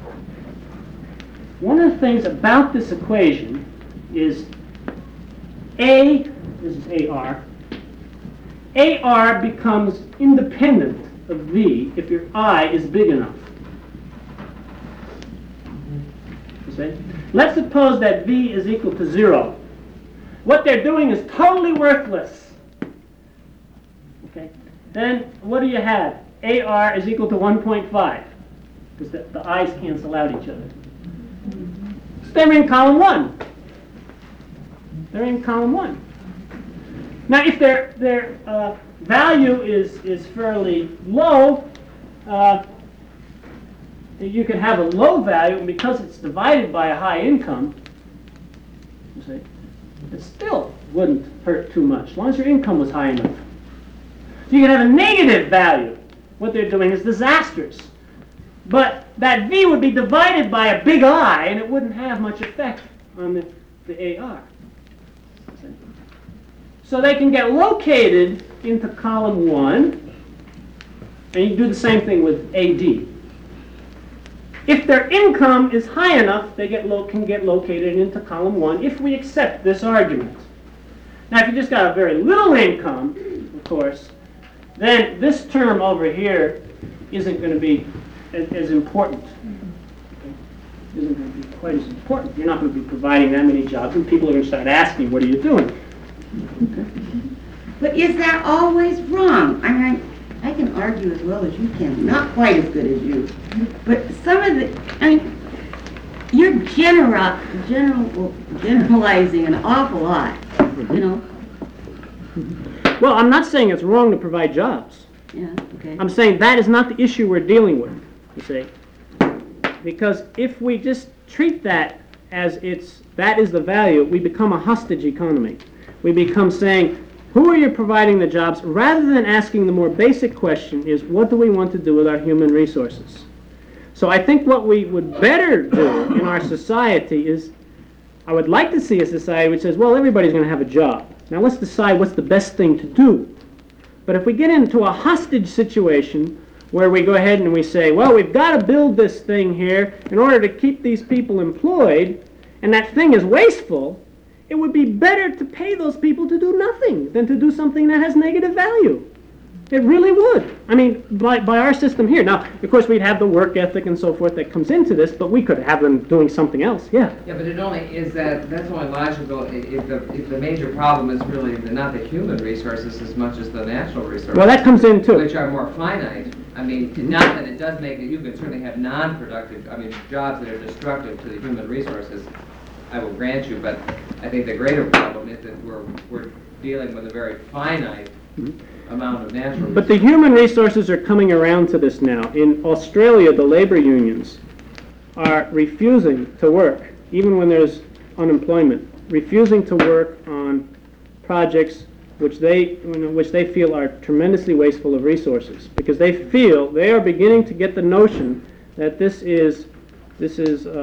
One of the things about this equation is A, this is A R, A R becomes independent of V if your I is big enough. You see? Let's suppose that V is equal to zero. What they're doing is totally worthless. Okay? Then what do you have? A R is equal to one point five because the, the I's cancel out each other. So they're in column one. They're in column one. Now, if their their uh, value is is fairly low, uh, you could have a low value, and because it's divided by a high income, you see, it still wouldn't hurt too much, as long as your income was high enough. So you could have a negative value. What they're doing is disastrous. But that V would be divided by a big I, and it wouldn't have much effect on the, the A R. So they can get located into column one, and you do the same thing with A D. If their income is high enough, they get lo- can get located into column one if we accept this argument. Now, if you just got a very little income, of course, then this term over here isn't going to be as, as important. Isn't going to be quite as important. You're not going to be providing that many jobs, and people are going to start asking, what are you doing? But is that always wrong? I mean, I can argue as well as you can, not quite as good as you. But some of the, I mean, you're genera, general, generalizing an awful lot, you know? Well, I'm not saying it's wrong to provide jobs. Yeah, okay. I'm saying that is not the issue we're dealing with, you see. Because if we just treat that as it's, that is the value, we become a hostage economy. We become saying, who are you providing the jobs, rather than asking the more basic question is, what do we want to do with our human resources? So I think what we would better do in our society is, I would like to see a society which says, well, everybody's going to have a job. Now let's decide what's the best thing to do. But if we get into a hostage situation where we go ahead and we say, well, we've got to build this thing here in order to keep these people employed, and that thing is wasteful, it would be better to pay those people to do nothing than to do something that has negative value. It really would. I mean, by, by our system here. Now, of course, we'd have the work ethic and so forth that comes into this, but we could have them doing something else. Yeah. Yeah, but it only is that, that's only logical i- if the, if the major problem is really the, not the human resources as much as the natural resources. Well, that comes in too. Which are more finite. I mean, not that it does make it, you can certainly have non-productive, I mean, jobs that are destructive to the human resources, I will grant you, but I think the greater problem is that we're, we're dealing with a very finite amount of natural resources. But the human resources are coming around to this now. In Australia, the labor unions are refusing to work, even when there's unemployment, refusing to work on projects which they, you know, which they feel are tremendously wasteful of resources, because they feel, they are beginning to get the notion that this is, this is uh,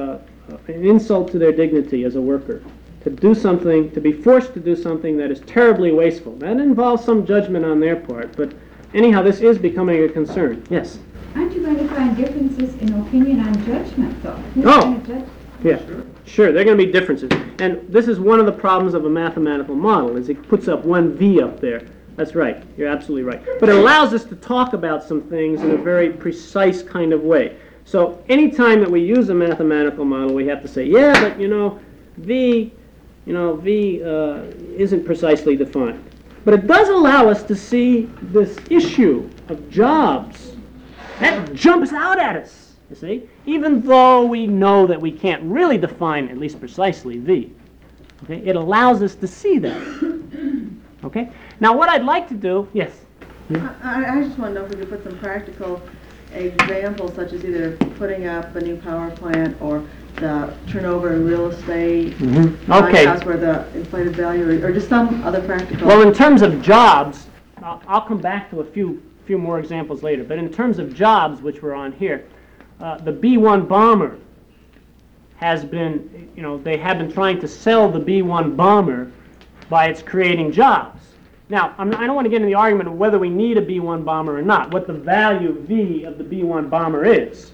an insult to their dignity as a worker, to do something, to be forced to do something that is terribly wasteful. That involves some judgment on their part, but anyhow, this is becoming a concern. Yes? Aren't you going to find differences in opinion on judgment, though? Who's Oh. going to judge? Yeah, sure, there are going to be differences. And this is one of the problems of a mathematical model, is it puts up one V up there. That's right, you're absolutely right. But it allows us to talk about some things in a very precise kind of way. So anytime that we use a mathematical model, we have to say, yeah, but you know, V, you know, V uh, isn't precisely defined. But it does allow us to see this issue of jobs. That jumps out at us. You see, even though we know that we can't really define, at least precisely, V, okay, it allows us to see that. Okay. Now, what I'd like to do, yes. I, I just want to know if we could put some practical examples, such as either putting up a new power plant or the turnover in real estate, Mm-hmm. buying Okay. a house where the inflated value, or, or just some other practical. Well, in terms of jobs, I'll, I'll come back to a few few more examples later. But in terms of jobs, which we're on here, uh, the B one bomber has been, you know, they have been trying to sell the B one bomber by its creating jobs. Now, I'm, I don't want to get into the argument of whether we need a B one bomber or not, what the value V of the B one bomber is.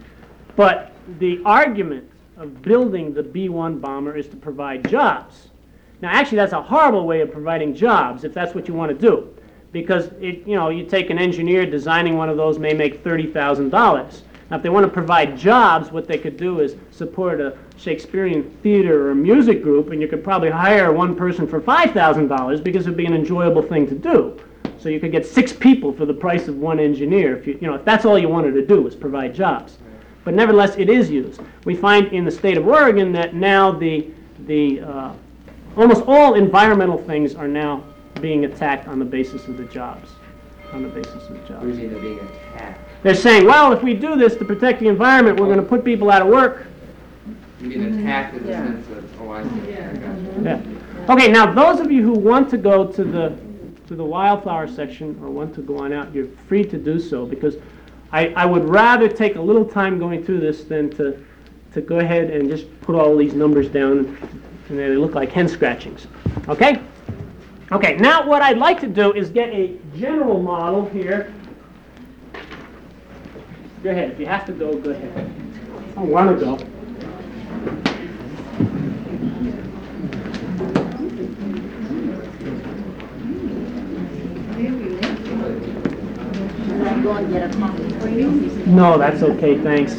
But the argument of building the B one bomber is to provide jobs. Now, actually, that's a horrible way of providing jobs if that's what you want to do, because it, you know, you take an engineer designing one of those may make thirty thousand dollars. Now, if they want to provide jobs, what they could do is support a Shakespearean theater or a music group, and you could probably hire one person for five thousand dollars because it would be an enjoyable thing to do. So you could get six people for the price of one engineer if you, you know, if that's all you wanted to do was provide jobs. But nevertheless, it is used. We find in the state of Oregon that now the the uh, almost all environmental things are now being attacked on the basis of the jobs. On the basis of the jobs. What do you mean they're being attacked? They're saying, well, if we do this to protect the environment, we're going to put people out of work. You mean attacked in the Yeah. sense of, oh, I see, I got you. Yeah. Okay, now those of you who want to go to the to the wildflower section or want to go on out, you're free to do so, because I, I would rather take a little time going through this than to to go ahead and just put all these numbers down and they look like hen scratchings. Okay? Okay, now what I'd like to do is get a general model here. Go ahead. If you have to go, go ahead. I want to go. Go and get a coffee for you? No, that's okay, thanks.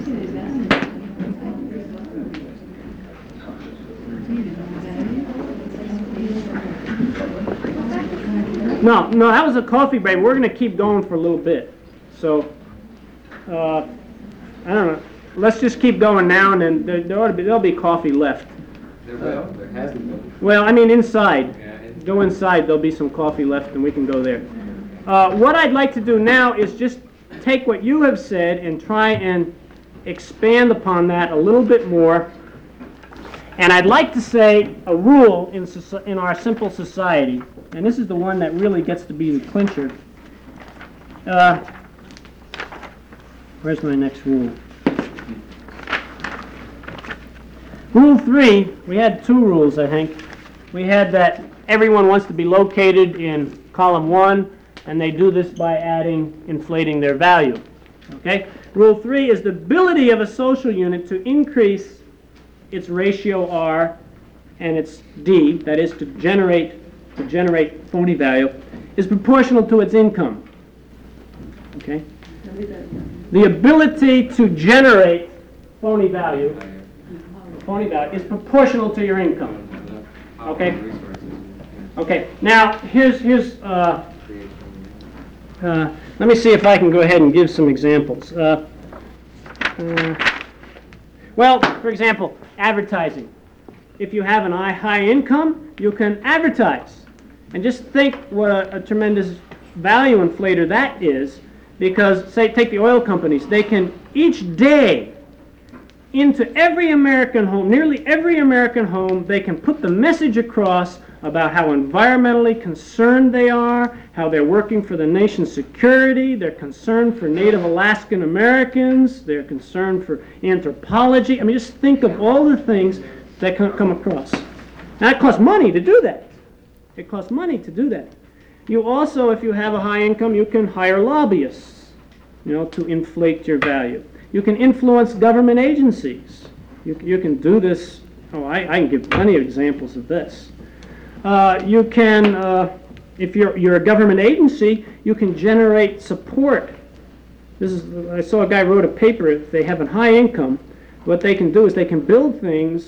No, no, that was a coffee break. We're going to keep going for a little bit. So, uh, I don't know. Let's just keep going now, and then there, there ought to be there'll be coffee left. There will, there hasn't been. Well, I mean inside. Yeah, it's- Go inside. There'll be some coffee left, and we can go there. Uh, what I'd like to do now is just take what you have said and try and expand upon that a little bit more. And I'd like to say a rule in, soci- in our simple society, and this is the one that really gets to be the clincher. Uh, where's my next rule? Rule three, we had two rules, I think. We had that everyone wants to be located in column one, and they do this by adding, inflating their value. Okay? Rule three is the ability of a social unit to increase its ratio R and its D, that is to generate to generate phony value, is proportional to its income. Okay? The ability to generate phony value, phony value is proportional to your income. Okay? Okay. Now here's here's uh, uh, let me see if I can go ahead and give some examples. Uh, uh, well, for example, advertising. If you have an eye high income, you can advertise. And just think what a, a tremendous value inflator that is, because, say, take the oil companies. They can, each day, into every American home, nearly every American home, they can put the message across about how environmentally concerned they are, how they're working for the nation's security, they're concerned for Native Alaskan Americans, they're concerned for anthropology. I mean, just think of all the things that can come across. Now, it costs money to do that. It costs money to do that. You also, if you have a high income, you can hire lobbyists, you know, to inflate your value. You can influence government agencies. You, you can do this. Oh, I, I can give plenty of examples of this. Uh, you can, uh, if you're, you're a government agency, you can generate support. This is, I saw a guy wrote a paper, if they have a high income, what they can do is they can build things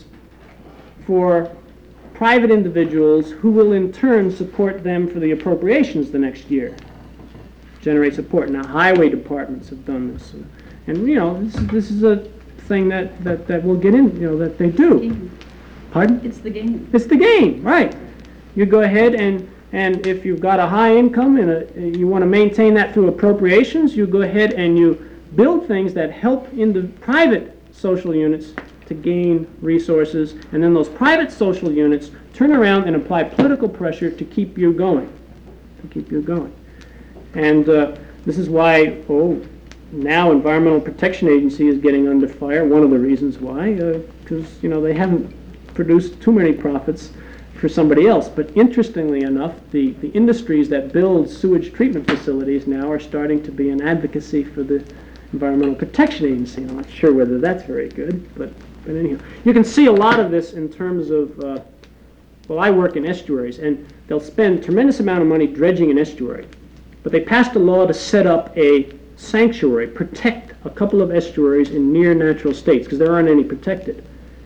for private individuals who will in turn support them for the appropriations the next year. Generate support. Now, highway departments have done this. And, you know, this, this is a thing that, that, that we'll get in, you know, that they do. Pardon? It's the game. It's the game, right. You go ahead and, and if you've got a high income and a, you want to maintain that through appropriations, you go ahead and you build things that help in the private social units to gain resources, and then those private social units turn around and apply political pressure to keep you going, to keep you going. And uh, this is why, oh, now Environmental Protection Agency is getting under fire. One of the reasons why, because uh, you know they haven't produced too many profits for somebody else. But interestingly enough, the, the industries that build sewage treatment facilities now are starting to be an advocacy for the Environmental Protection Agency. I'm not sure whether that's very good, but, but anyhow. You can see a lot of this in terms of, uh, well, I work in estuaries, and they'll spend a tremendous amount of money dredging an estuary. But they passed a law to set up a sanctuary, protect a couple of estuaries in near natural states, because there aren't any protected.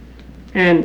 And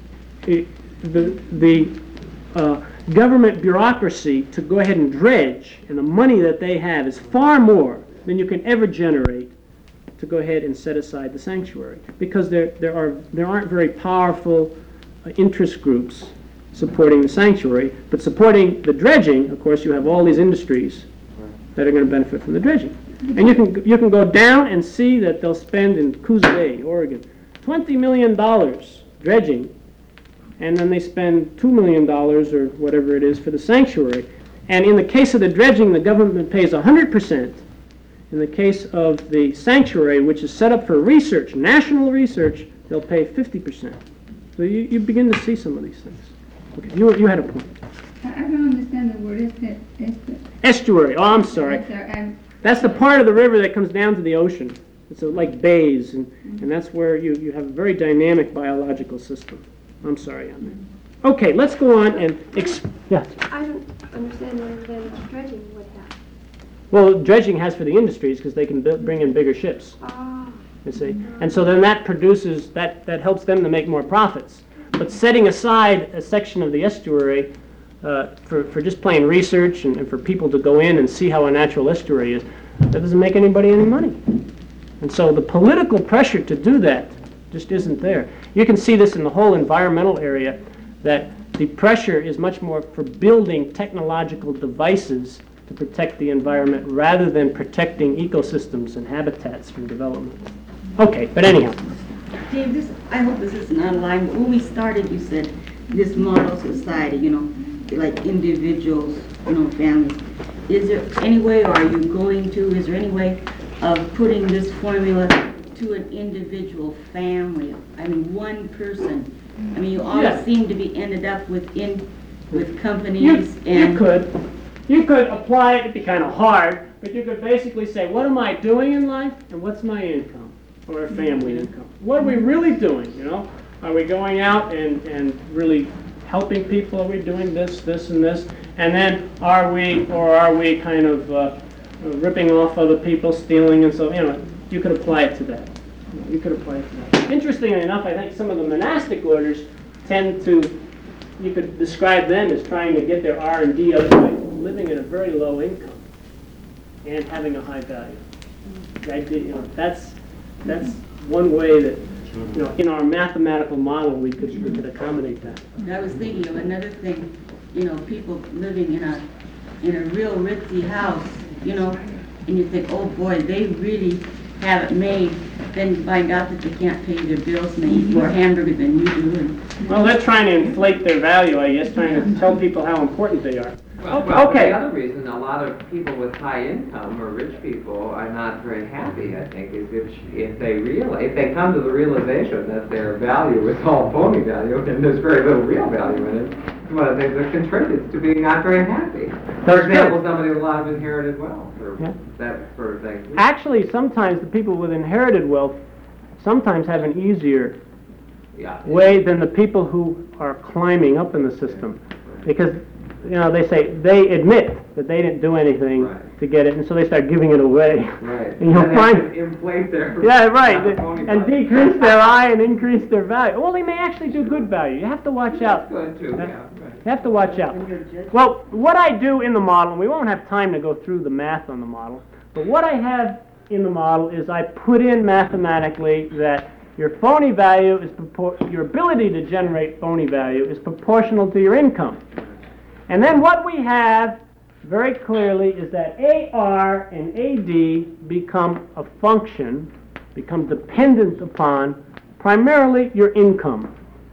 it, the, the uh, government bureaucracy to go ahead and dredge, and the money that they have is far more than you can ever generate to go ahead and set aside the sanctuary, because there, there, are, there aren't very powerful uh, interest groups supporting the sanctuary, but supporting the dredging, of course, you have all these industries that are going to benefit from the dredging. And you can, you can go down and see that they'll spend in Coos Bay, Oregon, twenty million dollars dredging, and then they spend two million dollars or whatever it is for the sanctuary. And in the case of the dredging, the government pays one hundred percent. In the case of the sanctuary, which is set up for research, national research, they'll pay fifty percent. So you, you begin to see some of these things. Okay, you, you had a point. I I don't understand the word estu- estu- Estuary, oh, I'm sorry. Yes, sir, I'm- That's the part of the river that comes down to the ocean. It's a, like bays, and, and that's where you, you have a very dynamic biological system. I'm sorry on that. Okay, let's go on and, ex- yeah. I don't understand whether then dredging would have. Well, dredging has for the industries because they can bu- bring in bigger ships, Ah, you see. And so then that produces, that, that helps them to make more profits. But setting aside a section of the estuary uh, for, for just plain research and, and for people to go in and see how a natural estuary is, that doesn't make anybody any money. And so the political pressure to do that just isn't there. You can see this in the whole environmental area, that the pressure is much more for building technological devices to protect the environment rather than protecting ecosystems and habitats from development. Okay, but anyhow. Dave, this, I hope this isn't out of line, but when we started, you said this model society, you know, like individuals, you know, families. Is there any way, or are you going to, is there any way of putting this formula to an individual family? I mean, one person. I mean, you always Yeah. seem to be ended up with in, with You, companies you and. could. You could apply it, it'd be kind of hard, but you could basically say, what am I doing in life and what's my income or family income? What are we really doing, you know? Are we going out and, and really helping people? Are we doing this, this, and this? And then are we, or are we kind of uh, ripping off other people, stealing, and so, you know, you could apply it to that. You could apply it to that. Interestingly enough, I think some of the monastic orders tend to, you could describe them as trying to get their R and D out by living at a very low income and having a high value. The idea, you know, that's that's one way that, you know, in our mathematical model we could we could accommodate that. I was thinking of another thing, you know, people living in a, in a real ritzy house, you know, and you think, oh boy, they really have it made. then find out that they can't pay their bills and they eat more hamburger than you do. And Well, they're trying to inflate their value, I guess, trying to tell people how important they are. Well, Okay. well, the other reason a lot of people with high income or rich people are not very happy, I think, is if, if they realize, if they come to the realization that their value is all phony value and there's very little real value in it, it's one of the things that contributes to being not very happy. For That's example, true. somebody with a lot of inherited wealth or Yeah. that sort of thing. Actually, sometimes the people with inherited wealth sometimes have an easier Yeah. way than the people who are climbing up in the system. Because, you know, they say, they admit that they didn't do anything Right. to get it, and so they start giving it away. Right. And you'll And they find, can inflate their. yeah, right, their phony and value. decrease their I and increase their value. Well, they may actually do good value. You have to watch out. Good too, Uh, yeah. Right. You have to watch out. Well, what I do in the model, and we won't have time to go through the math on the model, but what I have in the model is I put in mathematically that your phony value is propor- your ability to generate phony value is proportional to your income. And then what we have very clearly is that A R and A D become a function, become dependent upon primarily your income.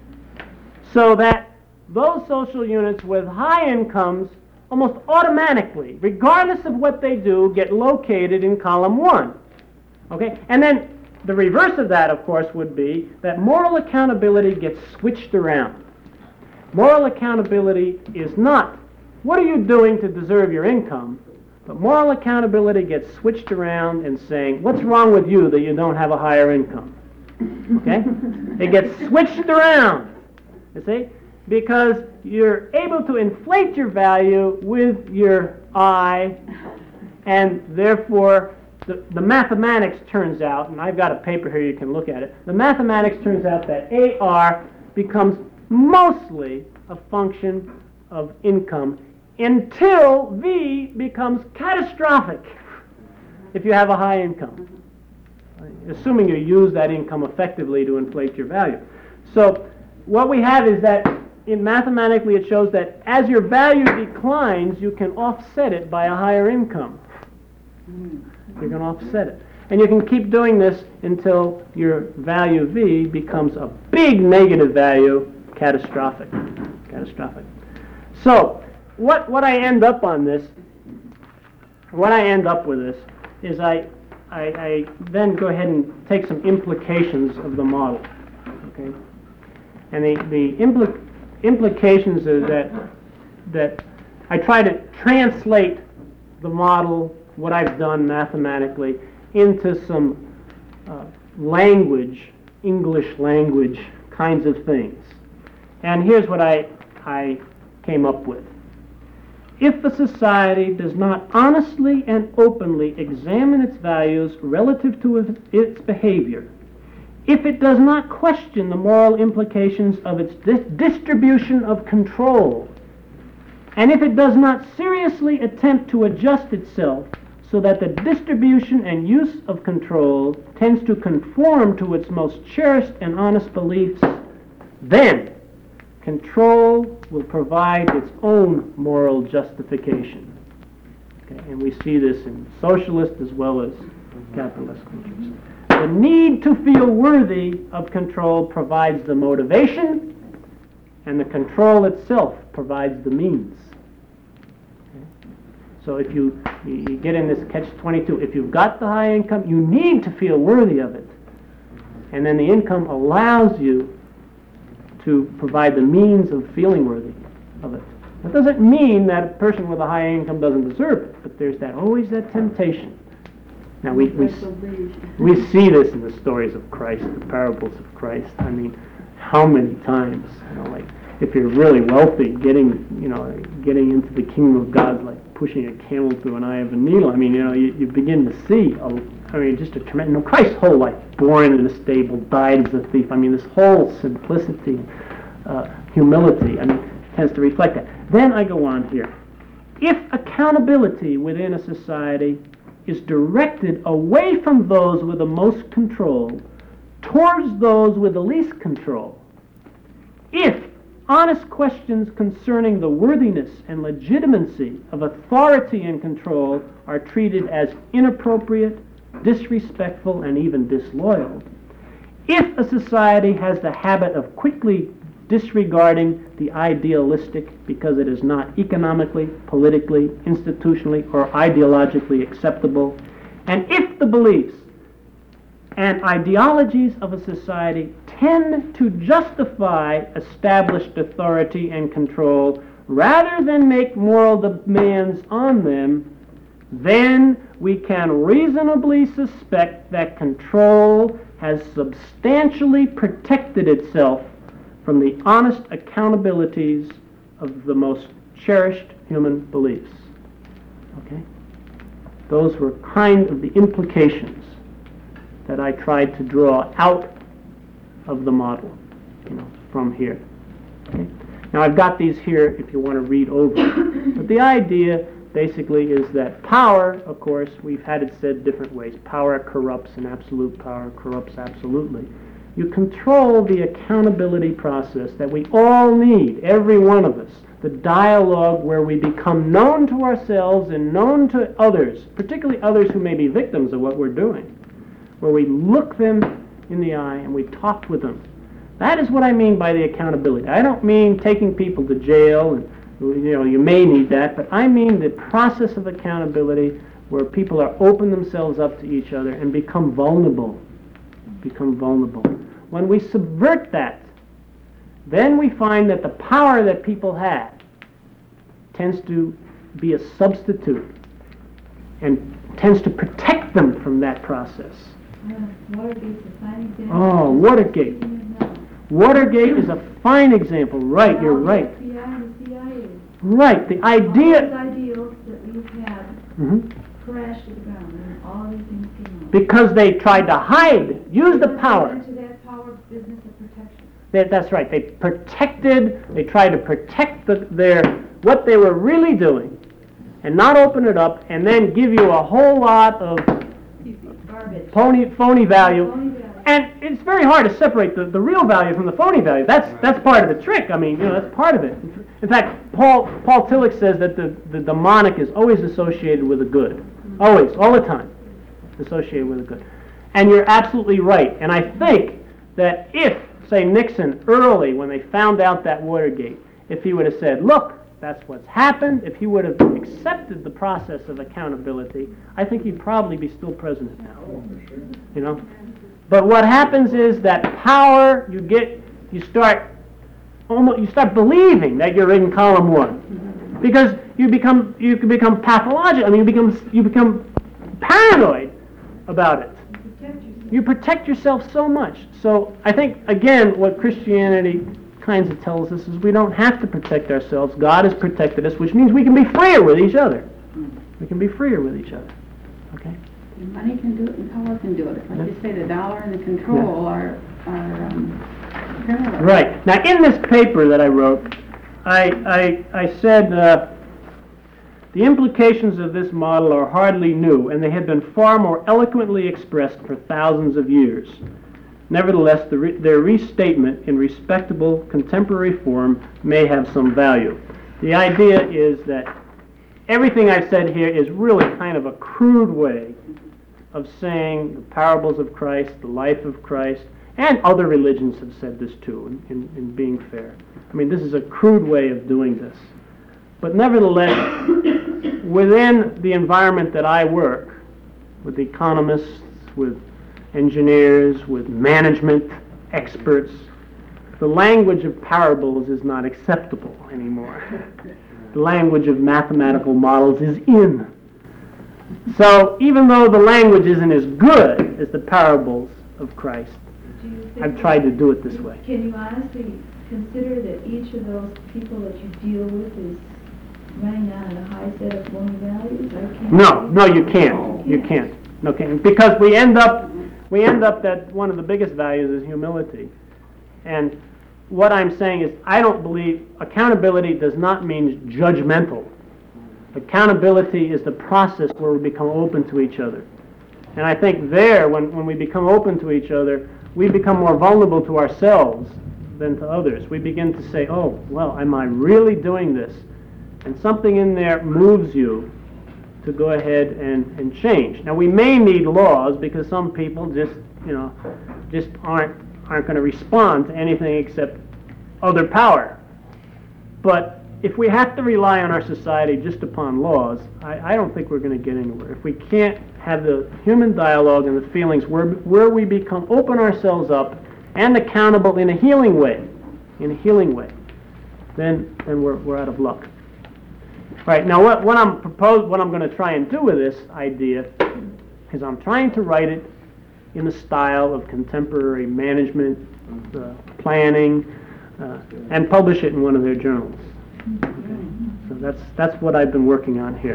So that those social units with high incomes almost automatically, regardless of what they do, get located in column one. Okay? And then the reverse of that, of course, would be that moral accountability gets switched around. Moral accountability is not, what are you doing to deserve your income? But moral accountability gets switched around and saying, what's wrong with you that you don't have a higher income? Okay? It gets switched around. You see? Because you're able to inflate your value with your I, and therefore the, the mathematics turns out, and I've got a paper here you can look at it, the mathematics turns out that A R becomes mostly a function of income until V becomes catastrophic if you have a high income, assuming you use that income effectively to inflate your value. So what we have is that in mathematically it shows that as your value declines, you can offset it by a higher income. You can offset it. And you can keep doing this until your value V becomes a big negative value, catastrophic. Catastrophic. So, what, what I end up on this, what I end up with this, is I, I, I then go ahead and take some implications of the model. Okay? And the, the impli- implications are that, that I try to translate the model, what I've done mathematically, into some uh, language, English language kinds of things. And here's what I, I came up with. If a society does not honestly and openly examine its values relative to its behavior, if it does not question the moral implications of its dis- distribution of control, and if it does not seriously attempt to adjust itself so that the distribution and use of control tends to conform to its most cherished and honest beliefs, then control will provide its own moral justification. Okay, and we see this in socialist as well as capitalist countries. The need to feel worthy of control provides the motivation, and the control itself provides the means. Okay? So if you, you you get in this catch twenty-two, if you've got the high income, you need to feel worthy of it. And then the income allows you to provide the means of feeling worthy of it. That doesn't mean that a person with a high income doesn't deserve it, but there's that always that temptation. Now we, we, we see this in the stories of Christ, the parables of Christ. I mean, how many times, you know, like if you're really wealthy, getting, you know, getting into the kingdom of God is like pushing a camel through an eye of a needle. I mean, you know, you, you begin to see, a, I mean, just a tremendous, you know, Christ's whole life, born in a stable, died as a thief. I mean, this whole simplicity, uh, humility, I mean, tends to reflect that. Then I go on here. If accountability within a society is directed away from those with the most control towards those with the least control, if honest questions concerning the worthiness and legitimacy of authority and control are treated as inappropriate, disrespectful, and even disloyal, if a society has the habit of quickly disregarding the idealistic because it is not economically, politically, institutionally, or ideologically acceptable, and if the beliefs and ideologies of a society tend to justify established authority and control rather than make moral demands on them, then we can reasonably suspect that control has substantially protected itself from the honest accountabilities of the most cherished human beliefs. Okay? Those were kind of the implications that I tried to draw out of the model, you know, from here. Okay? Now I've got these here if you want to read over. But the idea basically is that power, of course, we've had it said different ways. Power corrupts and absolute power corrupts absolutely. You control the accountability process that we all need, every one of us. The dialogue where we become known to ourselves and known to others, particularly others who may be victims of what we're doing, where we look them in the eye and we talk with them. That is what I mean by the accountability. I don't mean taking people to jail, and you know, you may need that, but I mean the process of accountability where people are open themselves up to each other and become vulnerable. Become vulnerable. When we subvert that, then we find that the power that people have tends to be a substitute and tends to protect them from that process. Watergate's a fine example. Oh, Watergate. Watergate is a fine example. Right, you're right. The F B I and the C I A. Right, the All those idea... ideals that we've had Mhm. crashed to the ground, and all these things came out. Because they tried to hide, use the Because they power. went into that power business of protection. They, that's right. They protected, they tried to protect the, their, what they were really doing and not open it up and then give you a whole lot of Garbage. phony, phony value. Phony value. And it's very hard to separate the, the real value from the phony value. That's that's part of the trick. I mean, you know, that's part of it. In fact, Paul Paul Tillich says that the, the demonic is always associated with the good. Always, all the time, associated with the good. And you're absolutely right. And I think that if, say, Nixon early, when they found out that Watergate, if he would have said, look, that's what's happened, if he would have accepted the process of accountability, I think he'd probably be still president now. You know? But what happens is that power, you get, you start, almost, you start believing that you're in column one, because you become, you can become pathological. I mean, you become, you become paranoid about it. You protect yourself so much. So I think, again, what Christianity kinds of tells us is we don't have to protect ourselves. God has protected us, which means we can be freer with each other. We can be freer with each other. Okay? Money can do it and power can do it. Like you say, the dollar and the control are, are um, parallel. Right. Now, in this paper that I wrote, I, I, I said uh, the implications of this model are hardly new, and they have been far more eloquently expressed for thousands of years. Nevertheless, the re- their restatement in respectable contemporary form may have some value. The idea is that everything I've said here is really kind of a crude way of saying the parables of Christ, the life of Christ, and other religions have said this too, in, in, in being fair. I mean, this is a crude way of doing this. But nevertheless, within the environment that I work, with economists, with engineers, with management experts, the language of parables is not acceptable anymore. The language of mathematical models is in. So even though the language isn't as good as the parables of Christ, Do you think I've tried to do it this way. Can you honestly consider that each of those people that you deal with is running on a high set of phony values? Or can No, no, you can't. You can't. No, can't. Because we end up, we end up that one of the biggest values is humility. And what I'm saying is, I don't believe accountability does not mean judgmental. Accountability is the process where we become open to each other. And I think there, when, when we become open to each other, we become more vulnerable to ourselves than to others. We begin to say, oh, well, am I really doing this? And something in there moves you to go ahead and, and change. Now, we may need laws because some people just, you know, just aren't, aren't going to respond to anything except other power. But if we have to rely on our society just upon laws, I, I don't think we're going to get anywhere. If we can't have the human dialogue and the feelings where, where we become, open ourselves up and accountable in a healing way, in a healing way, then, then we're, we're out of luck. Right, now what, what I'm propose, what I'm going to try and do with this idea is I'm trying to write it in the style of contemporary management, uh, planning, uh, and publish it in one of their journals. Okay. So that's that's what I've been working on here.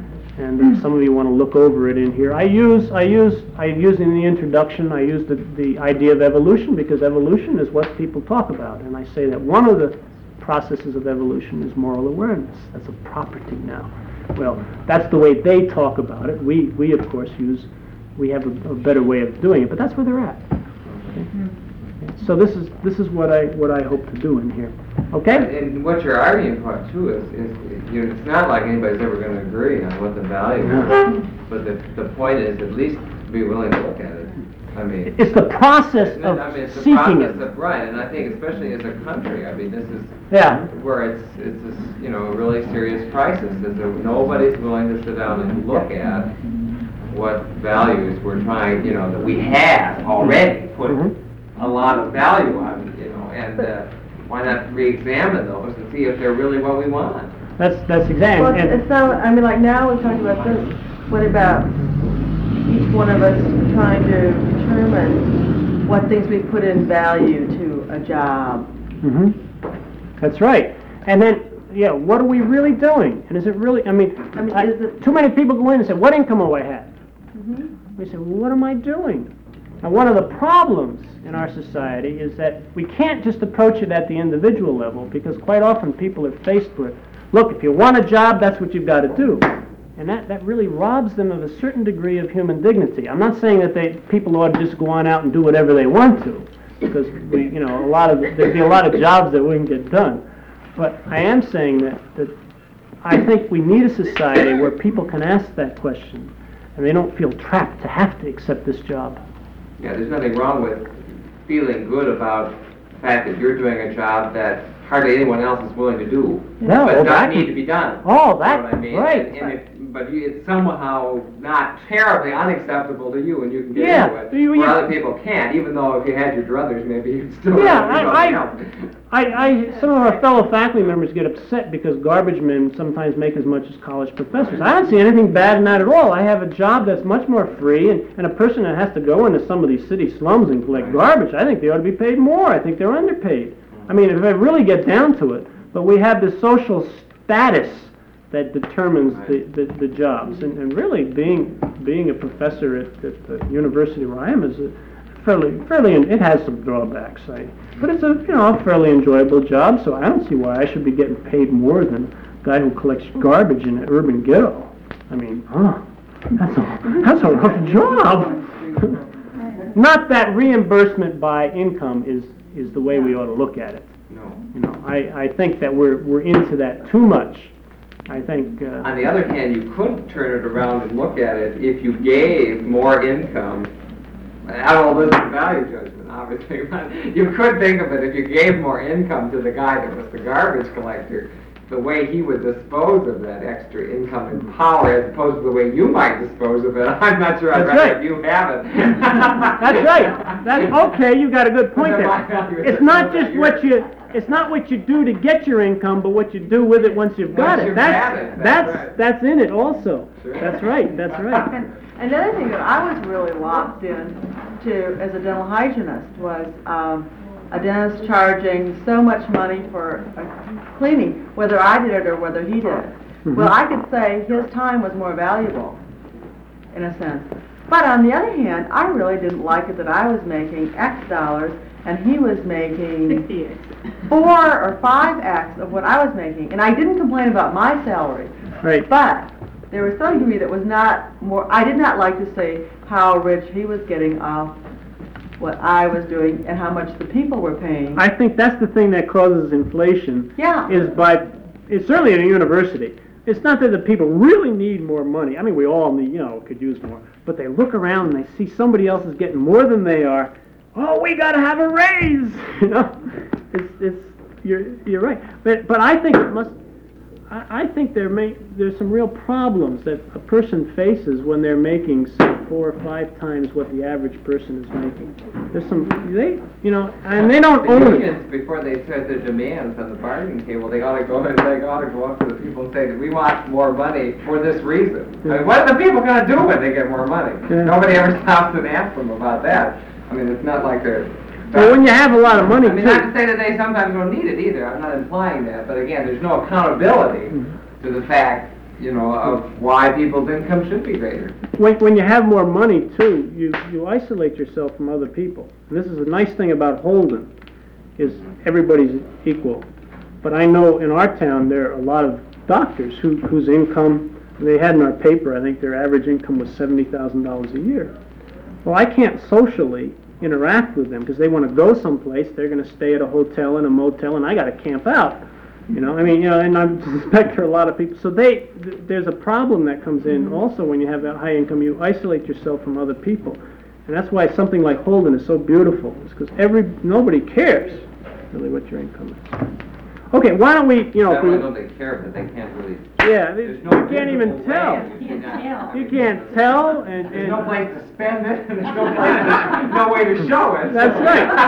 And if some of you want to look over it in here, I use I use I use in the introduction I use the the idea of evolution because evolution is what people talk about, and I say that one of the processes of evolution is moral awareness. That's a property now. Well, that's the way they talk about it. We, we of course, use, we have a, a better way of doing it, but that's where they're at. Okay? Okay. So this is this is what I what I hope to do in here. Okay? And, and what you're arguing for too is, is you know, it's not like anybody's ever going to agree on what the value is. But the the point is at least be willing to look at it. I mean, it's the process of I mean, it's the seeking process it. Of, right, and I think especially as a country, I mean, this is Yeah. where it's it's this, you know, a really serious crisis. Is that nobody's willing to sit down and look at what values we're trying, you know, that we have already put Mm-hmm. a lot of value on, you know, and uh, why not re-examine those and see if they're really what we want? That's that's exactly. Well, and- it's so, I mean, like now we're talking about this, what about each one of us trying to determine what things we put in value to a job? hmm That's right. And then, yeah, what are we really doing? And is it really, I mean, I mean, I- is it- too many people go in and say, what income do I have? Mhm. We say, well, what am I doing? And one of the problems in our society is that we can't just approach it at the individual level because quite often people are faced with, look, if you want a job, that's what you've got to do. And that, that really robs them of a certain degree of human dignity. I'm not saying that they people ought to just go on out and do whatever they want to, because we, you know, a lot of there'd be a lot of jobs that wouldn't get done. But I am saying that, that I think we need a society where people can ask that question, and they don't feel trapped to have to accept this job. Yeah, there's nothing wrong with feeling good about the fact that you're doing a job that hardly anyone else is willing to do, No, but well, not that- need to be done. Oh, You that, know what I mean? right. And, and if, but you, it's somehow not terribly unacceptable to you, and you can get Yeah, into it, you- you- where other people can't. Even though if you had your druthers, maybe you'd still Yeah, have to do I- I- something else. I, I, some of our fellow faculty members get upset because garbage men sometimes make as much as college professors. I don't see anything bad in that at all. I have a job that's much more free, and, and a person that has to go into some of these city slums and collect garbage, I think they ought to be paid more. I think they're underpaid. I mean, if I really get down to it, but we have the social status that determines the, the, the jobs, and, and really being being a professor at, at the university where I am is a fairly, fairly, it has some drawbacks, I, but it's a, you know, a fairly enjoyable job, so I don't see why I should be getting paid more than a guy who collects garbage in an urban ghetto. I mean, huh, that's a, that's a rough job. Not that reimbursement by income is, is the way we ought to look at it. No. You know, I, I think that we're, we're into that too much. I think, uh, On the other hand, you could turn it around and look at it if you gave more income. I don't know, this is value judgment, obviously, but you could think of it if you gave more income to the guy that was the garbage collector, the way he would dispose of that extra income and power as opposed to the way you might dispose of it. I'm not sure I'd That's rather right. you have it. that's right. That's, okay, you got a good point But there. my value is It's not so just that what you're- you, it's not what you do to get your income, but what you do with it once you've got Once it. you've That's, had it, that's that's, right. that's in it also. Sure. That's right, that's right. And another thing that I was really locked in to as a dental hygienist was um, a dentist charging so much money for uh, cleaning, whether I did it or whether he did it. Mhm. Well, I could say his time was more valuable, in a sense. But on the other hand, I really didn't like it that I was making X dollars and he was making four or five X of what I was making. And I didn't complain about my salary. Right. But there was some degree that was not more, I did not like to say how rich he was getting off what I was doing and how much the people were paying. I think that's the thing that causes inflation. Yeah. Is by, it's certainly in a university, it's not that the people really need more money. I mean, we all need, you know, could use more. But they look around and they see somebody else is getting more than they are. Oh, we got to have a raise, you know. It's, it's, you're, you're right. But, but I think it must. I, I think there may, there's some real problems that a person faces when they're making, say, four or five times what the average person is making. There's some, they, you know, and they don't The own it. unions, before they set their demands on the bargaining table, they ought to go, they ought to go up to the people and say that we want more money for this reason. I mean, what are the people gonna do when they get more money? Yeah. Nobody ever stops and asks them about that. I mean, it's not like they're... Well, when you have a lot of money, I mean, too. not to say that they sometimes don't need it either, I'm not implying that, but again, there's no accountability to the fact, you know, of why people's income should be greater. When, when you have more money, too, you, you isolate yourself from other people. And this is a nice thing about Holden, is everybody's equal. But I know in our town, there are a lot of doctors who, whose income, they had in our paper, I think their average income was seventy thousand dollars a year. Well, I can't socially interact with them because they want to go someplace, they're going to stay at a hotel and a motel, and I got to camp out. You know, I mean, you know, and I suspect there are a lot of people. So they, th- there's a problem that comes in also when you have that high income. You isolate yourself from other people, and that's why something like Holden is so beautiful. It's because every nobody cares really what your income is. Okay, why don't we, you know, Not if we, only don't they care, but they can't really... yeah, they- There's no you can't even visible tell. way. You cannot- You can't tell, and, There's no and place to spend it, and there's no place to, no way to show it. That's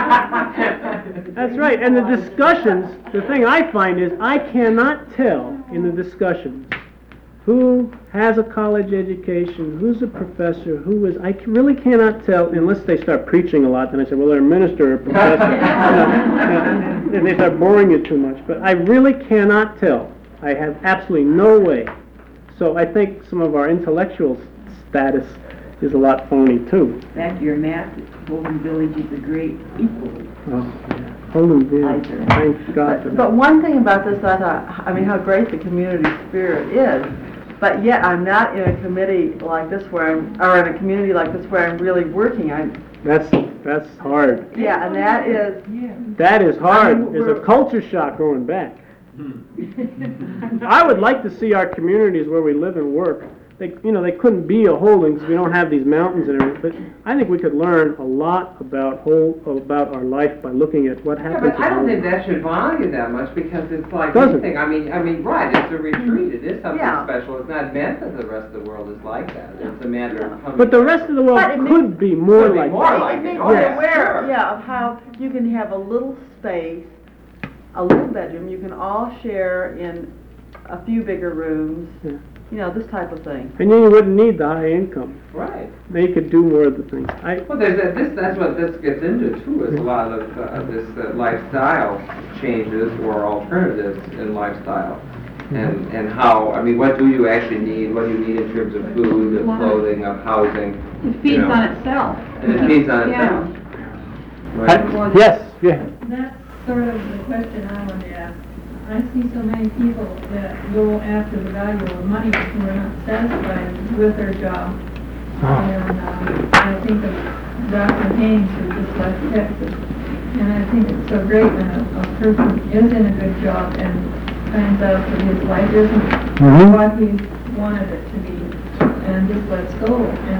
right. That's right. And the discussions, the thing I find is I cannot tell in the discussions who has a college education, who's a professor, who is, I c- really cannot tell unless they start preaching a lot. Then I say, well, they're a minister or a professor. You know, you know, and they start boring you too much. But I really cannot tell. I have absolutely no way. So I think some of our intellectual status is a lot phony too. Back to your math, Golden Village is a great equal. Oh, yeah. Holden Village, thank God for But, but that. one thing about this, I thought, I mean, how great the community spirit is, but yet I'm not in a committee like this where I'm, or in a community like this where I'm really working. I'm, That's, that's hard. yeah, and that is, That is I hard. mean, There's a we're- culture shock going back. I would like to see our communities where we live and work. They, you know, they couldn't be a Holden because we don't have these mountains and everything. But I think we could learn a lot about whole about our life by looking at what Yeah, happens. but I don't in think that should bother you that much because it's like Doesn't. anything. I mean, I mean, right? It's a retreat. It is something Yeah. special. It's not meant that the rest of the world is like that. It's a matter of coming. But the rest of the world But it could be more Could be like more that. like it makes it. me Yeah, aware, sure. yeah, of how you can have a little space, a little bedroom, you can all share in a few bigger rooms, Yeah. you know, this type of thing. And then you wouldn't need the high income. Right. Then you could do more of the things. I, Well, there's a, this. That's what this gets into too. Is a lot of uh, this uh, lifestyle changes or alternatives in lifestyle, and and how. I mean, what do you actually need? What do you need in terms of food, of clothing, of housing? It you feeds know, on itself. And it feeds on Yeah. itself. Right. I- yes, yeah. That's sort of the question I want to ask. I see so many people that go after the value of money who are not satisfied with their job. And um, I think of Doctor Haynes who just left Texas. And I think it's so great when a, a person is in a good job and finds out that his life isn't Mhm. what he wanted it to be and just lets go.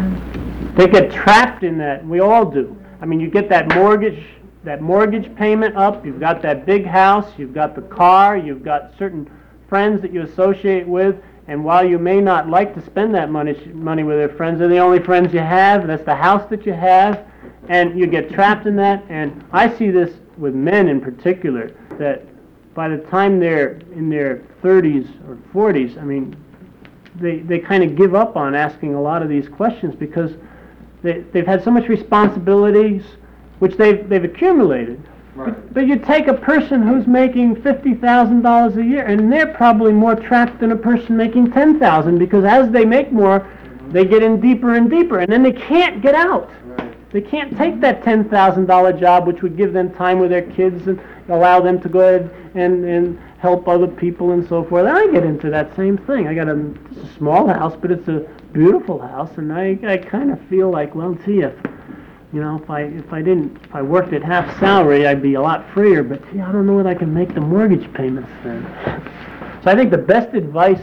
And They get trapped in that. We all do. I mean, you get that mortgage, that mortgage payment up. You've got that big house. You've got the car. You've got certain friends that you associate with. And while you may not like to spend that money, money with their friends, they're the only friends you have. That's the house that you have, and you get trapped in that. And I see this with men in particular. That by the time they're in their thirties or forties, I mean, they they kind of give up on asking a lot of these questions because They, they've had so much responsibilities, which they've, they've accumulated. Right. But, but you take a person who's making fifty thousand dollars a year, and they're probably more trapped than a person making ten thousand dollars, because as they make more, they get in deeper and deeper, and then they can't get out. Right. They can't take that ten thousand dollars job, which would give them time with their kids and allow them to go ahead and, and help other people and so forth. And I get into that same thing. I got a, it's a small house, but it's a beautiful house, and I, I kind of feel like, well, gee, if, you know, if I if I didn't, if I worked at half salary, I'd be a lot freer, but gee, I don't know whether I can make the mortgage payments then. So I think the best advice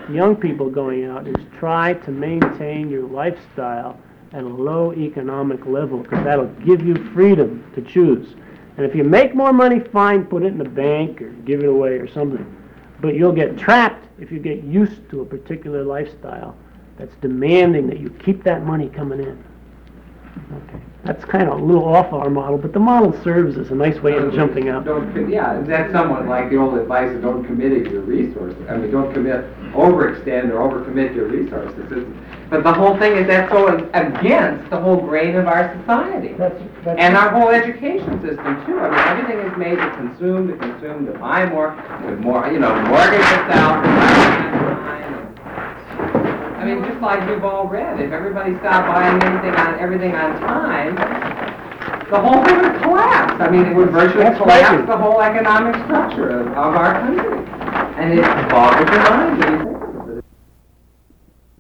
young people going out is try to maintain your lifestyle at a low economic level, because that'll give you freedom to choose. And if you make more money, fine, put it in the bank or give it away or something. But you'll get trapped if you get used to a particular lifestyle that's demanding that you keep that money coming in. Okay. That's kind of a little off our model, but the model serves as a nice way of jumping out. Don't, co- yeah, that's somewhat like the old advice of don't commit your resources. I mean, don't commit, overextend or overcommit your resources. It's- But the whole thing is that's so against the whole grain of our society. That's, that's And our whole education system too. I mean, everything is made to consume, to consume, to buy more, to more, you know, mortgage itself, to buy more time. I mean, just like you've all read, if everybody stopped buying anything on, everything on time, the whole thing would collapse. I mean, it would virtually That's collapse right. the whole economic structure of, of our country. And it boggles your mind when you think about it.